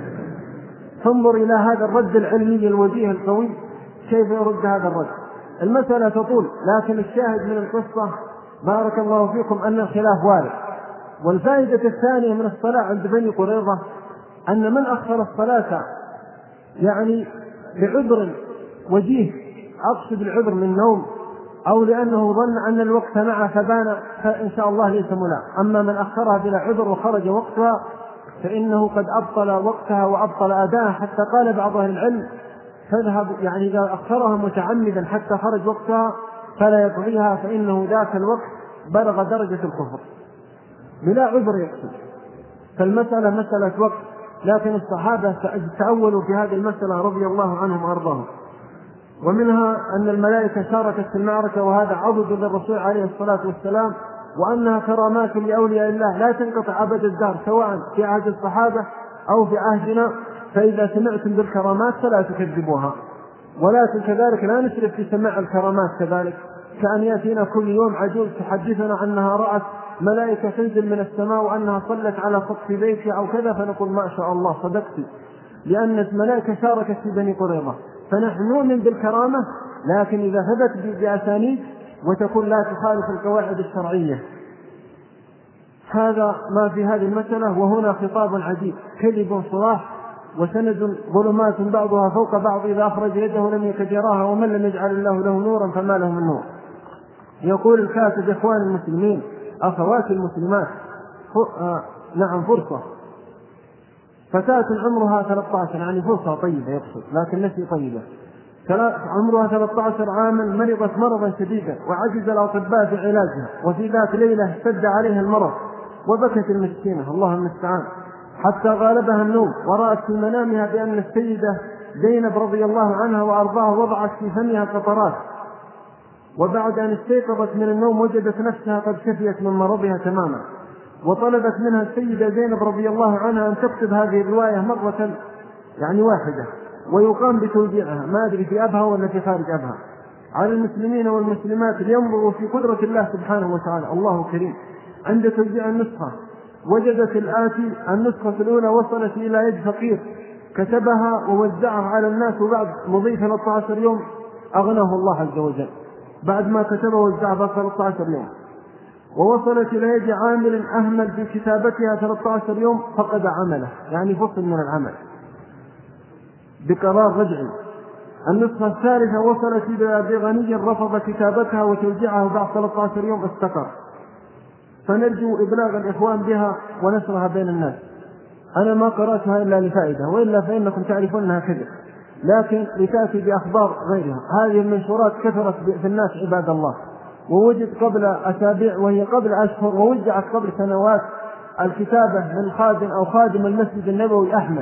فانظر إلى هذا الرد العلمي الوجيه القوي كيف يرد هذا الرد. المسألة تطول، لكن الشاهد من القصة بارك الله فيكم أن الخلاف وارد. والفائدة الثانية من الصلاة عند بني قريظة أن من أخر الصلاة يعني بعذر وجيه، أقصد العذر من نوم أو لأنه ظن أن الوقت معه فبان، فإن شاء الله ليس ملا. أما من أخرها بلا عذر وخرج وقتها فإنه قد أبطل وقتها وأبطل أداءها، حتى قال بعض أهل العلم فاذهب يعني إذا أخرها متعمدا حتى خرج وقتها فلا يقضيها، فإنه ذاك الوقت بلغ درجة الكفر بلا عذر يقصد. فالمسألة مسألة وقت، لكن الصحابة تأولوا في هذه المسألة رضي الله عنهم وأرضاهم. ومنها أن الملائكة شاركت في المعركة، وهذا عضد للرسول عليه الصلاة والسلام، وأنها كرامات لأولياء الله لا تنقطع أبد الدهر سواء في عهد الصحابة أو في عهدنا، فإذا سمعتم بالكرامات فلا تكذبوها. ولكن كذلك لا نشرف في سماع الكرامات كذلك، كأن يأتينا كل يوم عجوز تحدثنا أنها رأت ملائكة تنزل من السماء وأنها صلت على سقف بيتها أو كذا، فنقول ما شاء الله صدقتي، لأن الملائكة شاركت في بني قريظة. فنحن نؤمن بالكرامة، لكن إذا ثبت بأسانيد وتكون لا تخالف القواعد الشرعية. هذا ما في هذه المسألة. وهنا خطاب عجيب، كذب صراح وسند ظلمات بعضها فوق بعض، إذا أخرج يده لم يكد يراها، ومن لم يجعل الله له نورا فما له من نور. يقول الكاتب: إخوان المسلمين، أخوات المسلمات، آه نعم فرصة. فتاة عمرها ثلاثة عشر، يعني فرصة طيبة يقصد، لكن نسي طيبة. عمرها ثلاثة عشر عاما، مرضت مرضا شديدا وعجز الأطباء في علاجها، وفي ذات ليلة اشتد عليها المرض وبكت المسكينة الله المستعان حتى غالبها النوم، ورأت في منامها بأن السيدة زينب رضي الله عنها وأرضاها وضعت في فمها قطرات، وبعد أن استيقظت من النوم وجدت نفسها قد شفيت من مرضها تماما، وطلبت منها السيدة زينب رضي الله عنها أن تكتب هذه الرواية مرة يعني واحدة ويقام بتوزيعها، ما أدري في أبها ولا في خارج أبها، على المسلمين والمسلمات لينظروا في قدرة الله سبحانه وتعالى. الله كريم. عند توزيع النسخة وجدت الآتي: النسخة الأولى وصلت إلى يد فقير كتبها ووزعها على الناس، وبعد مضي ثلاثة عشر يوم أغناه الله عز وجل، بعد ما كتبه ووزعها ثلاثة عشر يوم. ووصلت إلى يد عامل أهمل في كتابتها ثلاثة عشر يوم فقد عمله، يعني فصل من العمل بقرار رجعي. النسخة الثالثة وصلت إلى غني رفض كتابتها وتوزيعها بعد ثلاثة عشر يوم استقر. فنرجو إبلاغ الإخوان بها ونشرها بين الناس. أنا ما قرأتها إلا لفائدة، وإلا فإنكم تعرفونها كذب، لكن لتأتي بأخبار غيرها. هذه المنشورات كثرت في الناس عباد الله، ووجد قبل أسابيع وهي قبل أشهر، ووزعت قبل سنوات الكتابة من خادم أو خادم المسجد النبوي أحمد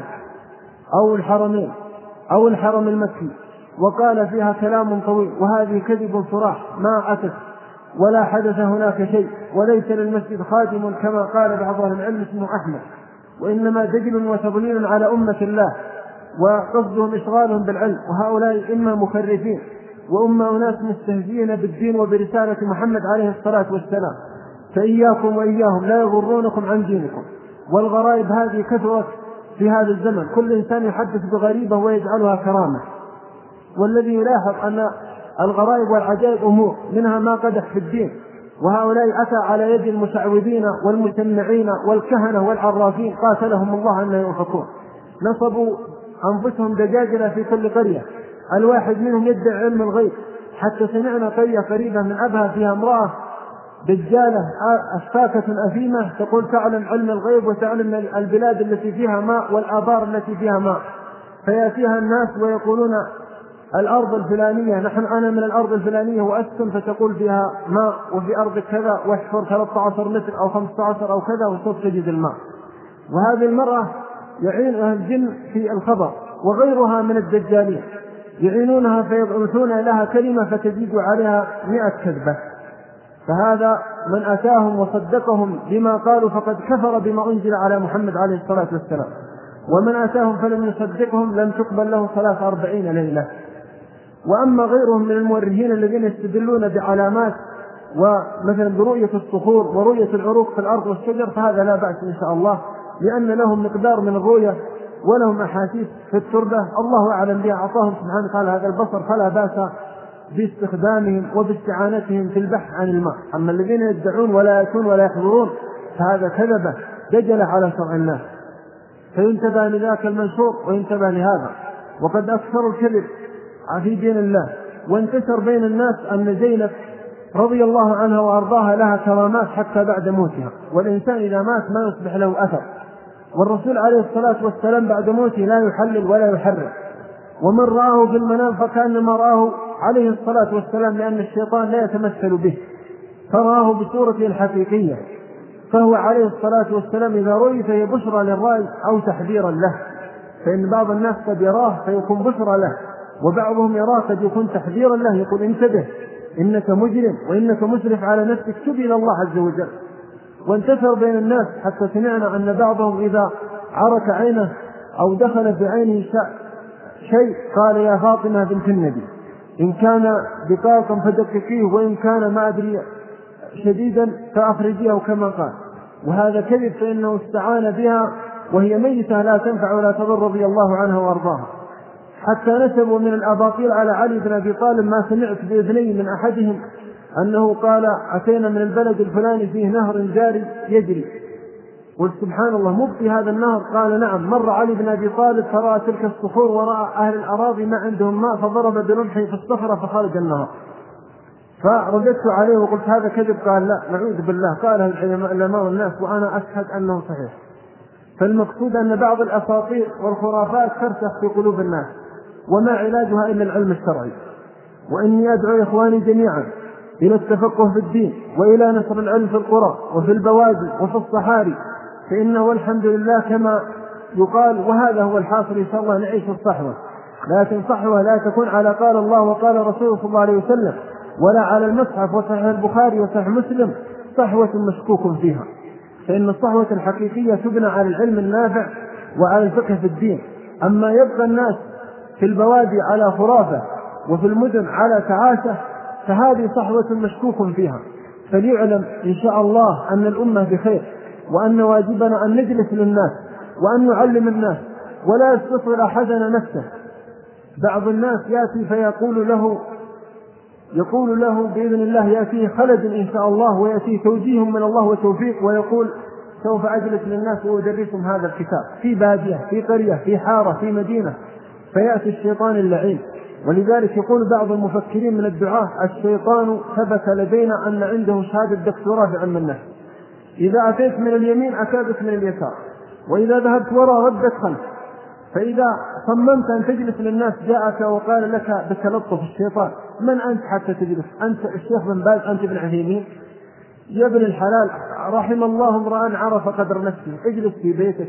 أو الحرمين أو الحرم المكي، وقال فيها كلام طويل، وهذه كذب صراح، ما أتت ولا حدث هناك شيء، وليس للمسجد خادم كما قال بعض أهل العلم اسمه أحمد، وإنما دجل وتضليل على أمة الله، وقصدهم إشغالهم بالعلم. وهؤلاء إما مخرفين وإما أناس مستهزئين بالدين وبرسالة محمد عليه الصلاة والسلام، فإياكم وإياهم لا يغرونكم عن دينكم. والغرائب هذه كثرت في هذا الزمن، كل إنسان يحدث بغريبة ويجعلها كرامة. والذي يلاحظ أن الغرائب والعجائب أمور، منها ما قدح في الدين، وهؤلاء أتى على يد المشعوذين والمسمعين والكهنة والعرافين قاتلهم الله أن يؤفكون. نصبوا أنفسهم دجاجلة في كل قرية، الواحد منهم يدعي علم الغيب، حتى سمعنا قرية قريبة من أبها فيها امرأة دجالة أشفاكة أثيمة تقول تعلم علم الغيب وتعلم البلاد التي فيها ماء والآبار التي فيها ماء، فيأتيها الناس ويقولون الأرض الفلانية، نحن أنا من الأرض الفلانية وأسكن، فتقول فيها ماء، وفي أرض كذا واحفر ثلاثة عشر متر أو خمسة عشر أو كذا وسوف تجد الماء. وهذه المرأة يعينها الجن في الخبر، وغيرها من الدجالين يعينونها فيضعفون لها كلمة فتزيد عليها مئة كذبة. فهذا من أتاهم وصدقهم بما قالوا فقد كفر بما أنزل على محمد عليه الصلاة والسلام، ومن أتاهم فلم يصدقهم لم تقبل له صلاة أربعين ليلة. وأما غيرهم من المؤرخين الذين يستدلون بعلامات ومثلا برؤية الصخور ورؤية العروق في الأرض والشجر، فهذا لا بأس إن شاء الله، لأن لهم مقدار من الرؤية ولهم أحاسيس في التربة الله أعلم بها، أعطاهم سبحانه وتعالى هذا البصر، فلا بأس باستخدامهم وباستعانتهم في البحث عن الماء. أما الذين يدعون ولا يأتون ولا يحضرون فهذا كذبة دجل على شرع الله. فينتبه لذاك المنشور وينتبه لهذا. وقد أكثر الكذب في دين الله، وانتشر بين الناس أن زينب رضي الله عنها وأرضاها لها كرامات حتى بعد موتها، والإنسان إذا مات ما يصبح له أثر، والرسول عليه الصلاة والسلام بعد موته لا يحلل ولا يحرم، ومن رآه في المنام فكأنما رآه عليه الصلاة والسلام، لأن الشيطان لا يتمثل به فرآه بصورته الحقيقية، فهو عليه الصلاة والسلام إذا رؤي فهي بشرى للرأي أو تحذيرا له، فإن بعض الناس قد يراه فيكون بشرى له، وبعضهم يراه قد يكون تحذيرا له، يقول انتبه إنك مجرم وإنك مسرف على نفسك، تب إلى الله عز وجل. وانتشر بين الناس حتى سمعنا أن بعضهم إذا عرك عينه أو دخل في عينه شيء قال يا فاطمة بنت النبي إن كان دقاقا فدققيه وإن كان ما أدري شديدا فأخرجيه كما قال، وهذا كذب، فإنه استعان بها وهي ميتة لا تنفع ولا تضر رضي الله عنها وأرضاها. حتى نسبوا من الأباطيل على علي بن أبي طالب ما سمعت بإذني من أحدهم أنه قال أتينا من البلد الفلاني فيه نهر جاري يجري، قلت سبحان الله مبقي هذا النهر؟ قال نعم، مر علي بن أبي طالب فرأى تلك الصخور ورأى أهل الأراضي ما عندهم ماء فضرب برمحه في الصخرة فخرج النهر. فرددت عليه وقلت هذا كذب، قال لا نعوذ بالله، قاله العلماء والناس وأنا أشهد أنه صحيح. فالمقصود أن بعض الأساطير والخرافات ترسخ في قلوب الناس، وما علاجها إلا العلم الشرعي. وإني أدعو إخواني جميعا إلى التفقه في الدين وإلى نشر العلم في القرى وفي البوادي وفي الصحاري، فإنه والحمد لله كما يقال، وهذا هو الحاصل إن شاء الله نعيش الصحوة، لكن صحوة لا تكون على قال الله وقال رسوله صلى الله عليه وسلم، ولا على المصحف وصحيح البخاري وصحيح مسلم، صحوة مشكوك فيها، فإن الصحوة الحقيقية تبنى على العلم النافع وعلى الفقه في الدين. أما يبقى الناس في البوادي على خرافة وفي المدن على تعاسة فهذه صحوة مشكوك فيها. فليعلم إن شاء الله أن الأمة بخير، وأن واجبنا أن نجلس للناس وأن نعلم الناس ولا يستصغر أحدنا نفسه. بعض الناس يأتي فيقول له يقول له بإذن الله يأتيه خلد إن شاء الله ويأتيه توجيه من الله وتوفيق، ويقول سوف أجلس للناس وأدرسهم هذا الكتاب في بادية في قرية في حارة في مدينة، فيأتي الشيطان اللعين. ولذلك يقول بعض المفكرين من الدعاة الشيطان ثبت لدينا أن عنده شهادة دكتوراه في علم النفس، إذا أتيت من اليمين أكادت من اليسار، وإذا ذهبت وراء ردت خلف، فإذا صممت أن تجلس للناس جاءك وقال لك بتلطف الشيطان من أنت حتى تجلس؟ أنت الشيخ بن باز؟ أنت ابن عثيمين؟ يا ابن الحلال رحم الله امرأ عرف قدر نفسه، اجلس في بيتك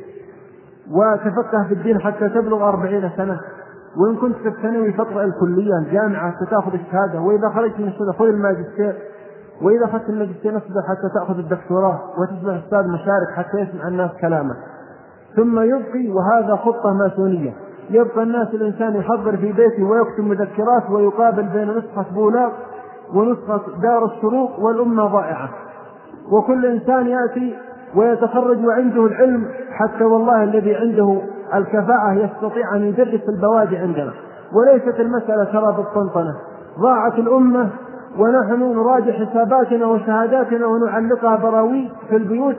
وتفقه في الدين حتى تبلغ أربعين سنة، وإن كنت في الثانوي فقرأ الكلية الجامعة ستأخذ الشهادة، وإذا خرجت من الشهادة خذ الماجستير، وإذا أخذت الماجستير نصبر حتى تأخذ الدكتوراه وتصبح أستاذ مشارك حتى يسمع الناس كلامه. ثم يبقي، وهذا خطة ماسونية، يبقى الناس الإنسان يحضر في بيته ويكتب مذكرات ويقابل بين نسخة بولاق ونسخة دار الشروق، والأمة ضائعة. وكل إنسان يأتي ويتخرج وعنده العلم، حتى والله الذي عنده الكفاءة يستطيع أن يدرس البوادي عندنا، وليست المسألة ترى بالطنطنة. ضاعت الأمة ونحن نراجع حساباتنا وشهاداتنا ونعلقها براويل في البيوت،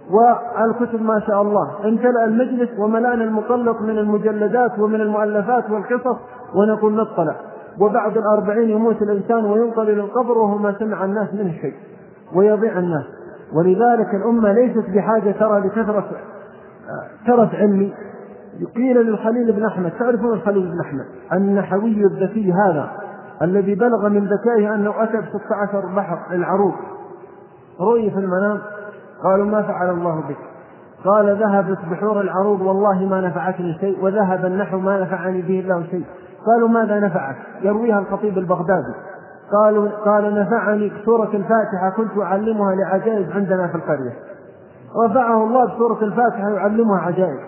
والكتب ما شاء الله امتلأ المجلس وملأنا المطلق من المجلدات ومن المؤلفات والقصص، ونقول نطلع، وبعد الأربعين يموت الإنسان وينقل إلى القبر وهو ما سمع الناس منه شيء ويضيع الناس. ولذلك الأمة ليست بحاجة ترى لكثرة ترث علمي. قيل للخليل بن أحمد، تعرفون الخليل بن أحمد النحوي الذكي هذا الذي بلغ من ذكائه أنه أتى بستة عشر بحر للعروض، رؤي في المنام، قالوا ما فعل الله بك؟ قال ذهبت بحور العروض والله ما نفعتني شيء، وذهب النحو ما نفعني به الله شيء. قالوا ماذا نفعك؟ يرويها الخطيب البغدادي، قالوا قال نفعني سورة الفاتحة كنت أعلمها لعجائب عندنا في القرية، رفعه الله بسورة الفاتحة يعلمها عجائب.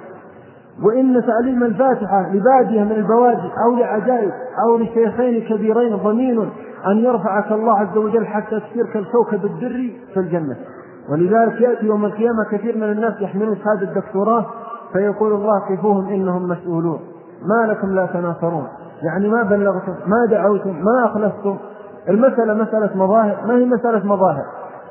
وإن تعليم الفاتحة لبادية من البوادي أو لعجائب أو لشيخين كبيرين ضمين أن يرفعك الله عز وجل حتى تصير كالكوكب الدري في الجنة. ولذلك يأتي يوم القيامة كثير من الناس يحملون شهادة الدكتوراه فيقول الله قفوهم إنهم مسؤولون، ما لكم لا تناصرون، يعني ما بلغتم ما دعوتم ما أخلصتم. المسألة مسألة مظاهر، ما هي مسألة مظاهر.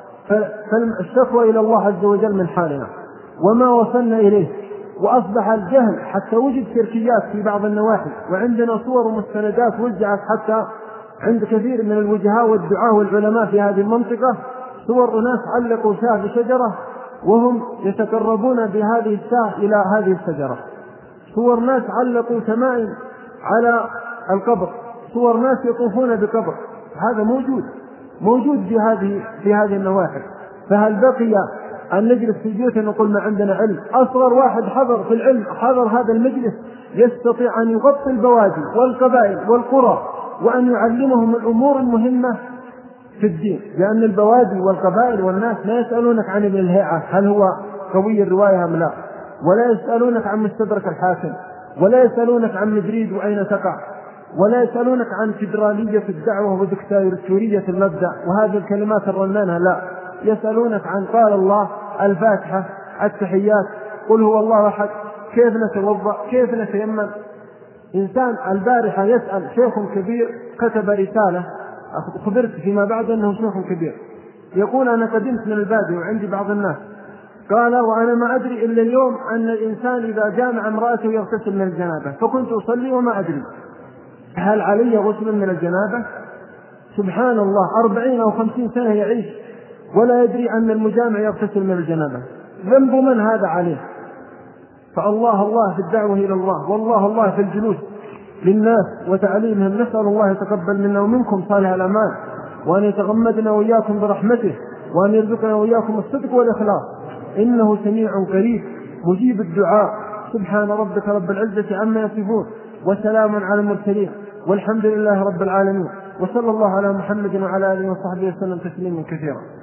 فالشكوى إلى الله عز وجل من حالنا وما وصلنا إليه، وأصبح الجهل حتى وجد شركيات في بعض النواحي، وعندنا صور ومستندات وزعت حتى عند كثير من الوجهاء والدعاة والعلماء في هذه المنطقة، صور ناس علقوا شاة بشجرة وهم يتقربون بهذه الساعة إلى هذه الشجرة. صور ناس علقوا تمائم على القبر، صور ناس يطوفون بقبر، هذا موجود موجود في هذه في هذه النواحي. فهل بقي أن نجلس في بيوتنا نقول ما عندنا علم؟ أصغر واحد حضر في العلم حضر هذا المجلس يستطيع أن يغطي البوادي والقبائل والقرى وأن يعلمهم الأمور المهمة في الدين، لأن البوادي والقبائل والناس لا يسألونك عن ابن الهيعة هل هو قوي الرواية أم لا، ولا يسألونك عن مستدرك الحاكم، ولا يسألونك عن مدريد وأين تقع، ولا يسألونك عن فيدرالية الدعوة ودكتاتورية المبدأ وهذه الكلمات الرنانة، لا، يسألونك عن قال الله، الفاتحة، التحيات، قل هو الله أحد، كيف نتوضأ، كيف نتيمم. إنسان البارحة يسأل شيخ كبير كتب رسالة، خبرت فيما بعد أنه شيخ كبير، يقول أنا قدمت من البادية وعندي بعض الناس، قال وأنا ما أدري إلا اليوم أن الإنسان إذا جامع امرأته يغتسل من الجنابة، فكنت أصلي وما أدري هل علي غسل من الجنابة؟ سبحان الله، أربعين أو خمسين سنة يعيش ولا يدري أن المجامع يغتسل من الجنابة، ذنب من هذا عليه؟ فالله الله في الدعوة إلى الله، والله الله في الجلوس للناس وتعليمهم. نسأل الله يتقبل منا ومنكم صالح الأعمال، وأن يتغمدنا وإياكم برحمته، وأن يرزقنا وإياكم الصدق والإخلاص، إنه سميع قريب مجيب الدعاء. سبحان ربك رب العزة عما يصفون، وسلام على المرسلين، والحمد لله رب العالمين، وصلى الله على محمد وعلى آله وصحبه وسلم تسليما كثيرا.